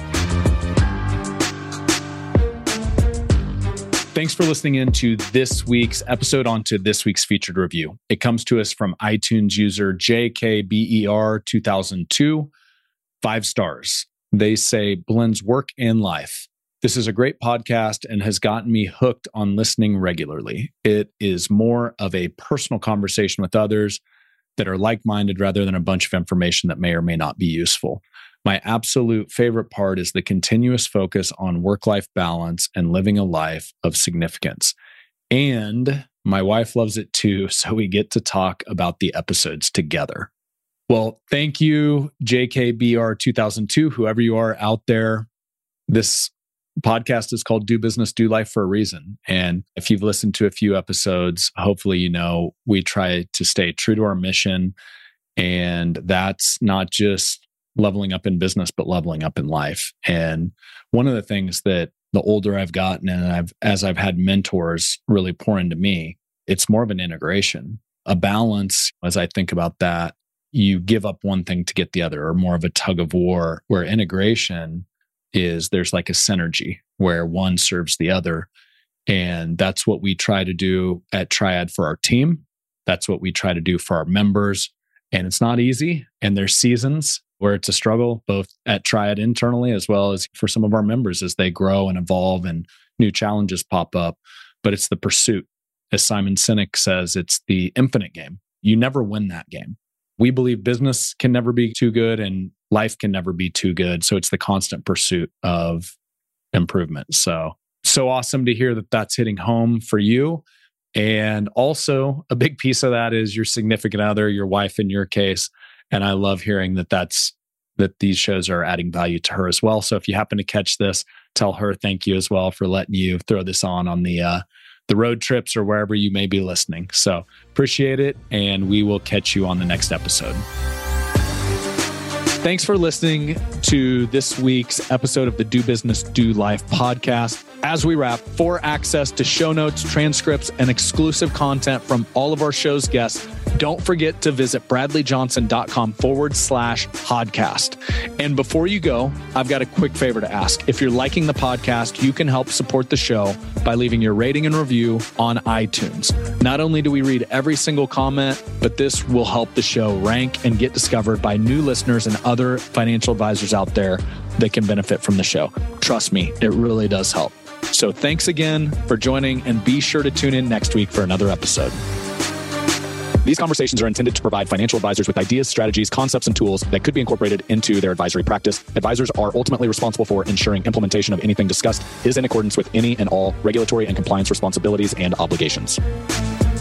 Thanks for listening in to this week's episode, onto this week's featured review. It comes to us from iTunes user JKBER2002, 5 stars. They say, blends work and life. This is a great podcast and has gotten me hooked on listening regularly. It is more of a personal conversation with others that are like-minded rather than a bunch of information that may or may not be useful. My absolute favorite part is the continuous focus on work-life balance and living a life of significance. And my wife loves it too, so we get to talk about the episodes together. Well, thank you, JKBR2002, whoever you are out there. This podcast is called Do Business, Do Life for a reason. And if you've listened to a few episodes, hopefully you know we try to stay true to our mission. And that's not just leveling up in business, but leveling up in life. And one of the things that the older I've gotten and as I've had mentors really pour into me, it's more of an integration, a balance. As I think about that, you give up one thing to get the other, or more of a tug of war, where integration is there's like a synergy where one serves the other. And that's what we try to do at Triad for our team. That's what we try to do for our members. And it's not easy. And there's seasons where it's a struggle, both at Triad internally as well as for some of our members as they grow and evolve and new challenges pop up. But it's the pursuit. As Simon Sinek says, it's the infinite game. You never win that game. We believe business can never be too good and life can never be too good. So it's the constant pursuit of improvement. So awesome to hear that that's hitting home for you. And also a big piece of that is your significant other, your wife in your case. And I love hearing that these shows are adding value to her as well. So if you happen to catch this, tell her thank you as well for letting you throw this on the road trips or wherever you may be listening. So appreciate it. And we will catch you on the next episode. Thanks for listening to this week's episode of the Do Business, Do Life podcast. As we wrap, for access to show notes, transcripts, and exclusive content from all of our show's guests, don't forget to visit bradleyjohnson.com/podcast. And before you go, I've got a quick favor to ask. If you're liking the podcast, you can help support the show by leaving your rating and review on iTunes. Not only do we read every single comment, but this will help the show rank and get discovered by new listeners and other financial advisors out there that can benefit from the show. Trust me, it really does help. So thanks again for joining, and be sure to tune in next week for another episode. These conversations are intended to provide financial advisors with ideas, strategies, concepts, and tools that could be incorporated into their advisory practice. Advisors are ultimately responsible for ensuring implementation of anything discussed is in accordance with any and all regulatory and compliance responsibilities and obligations.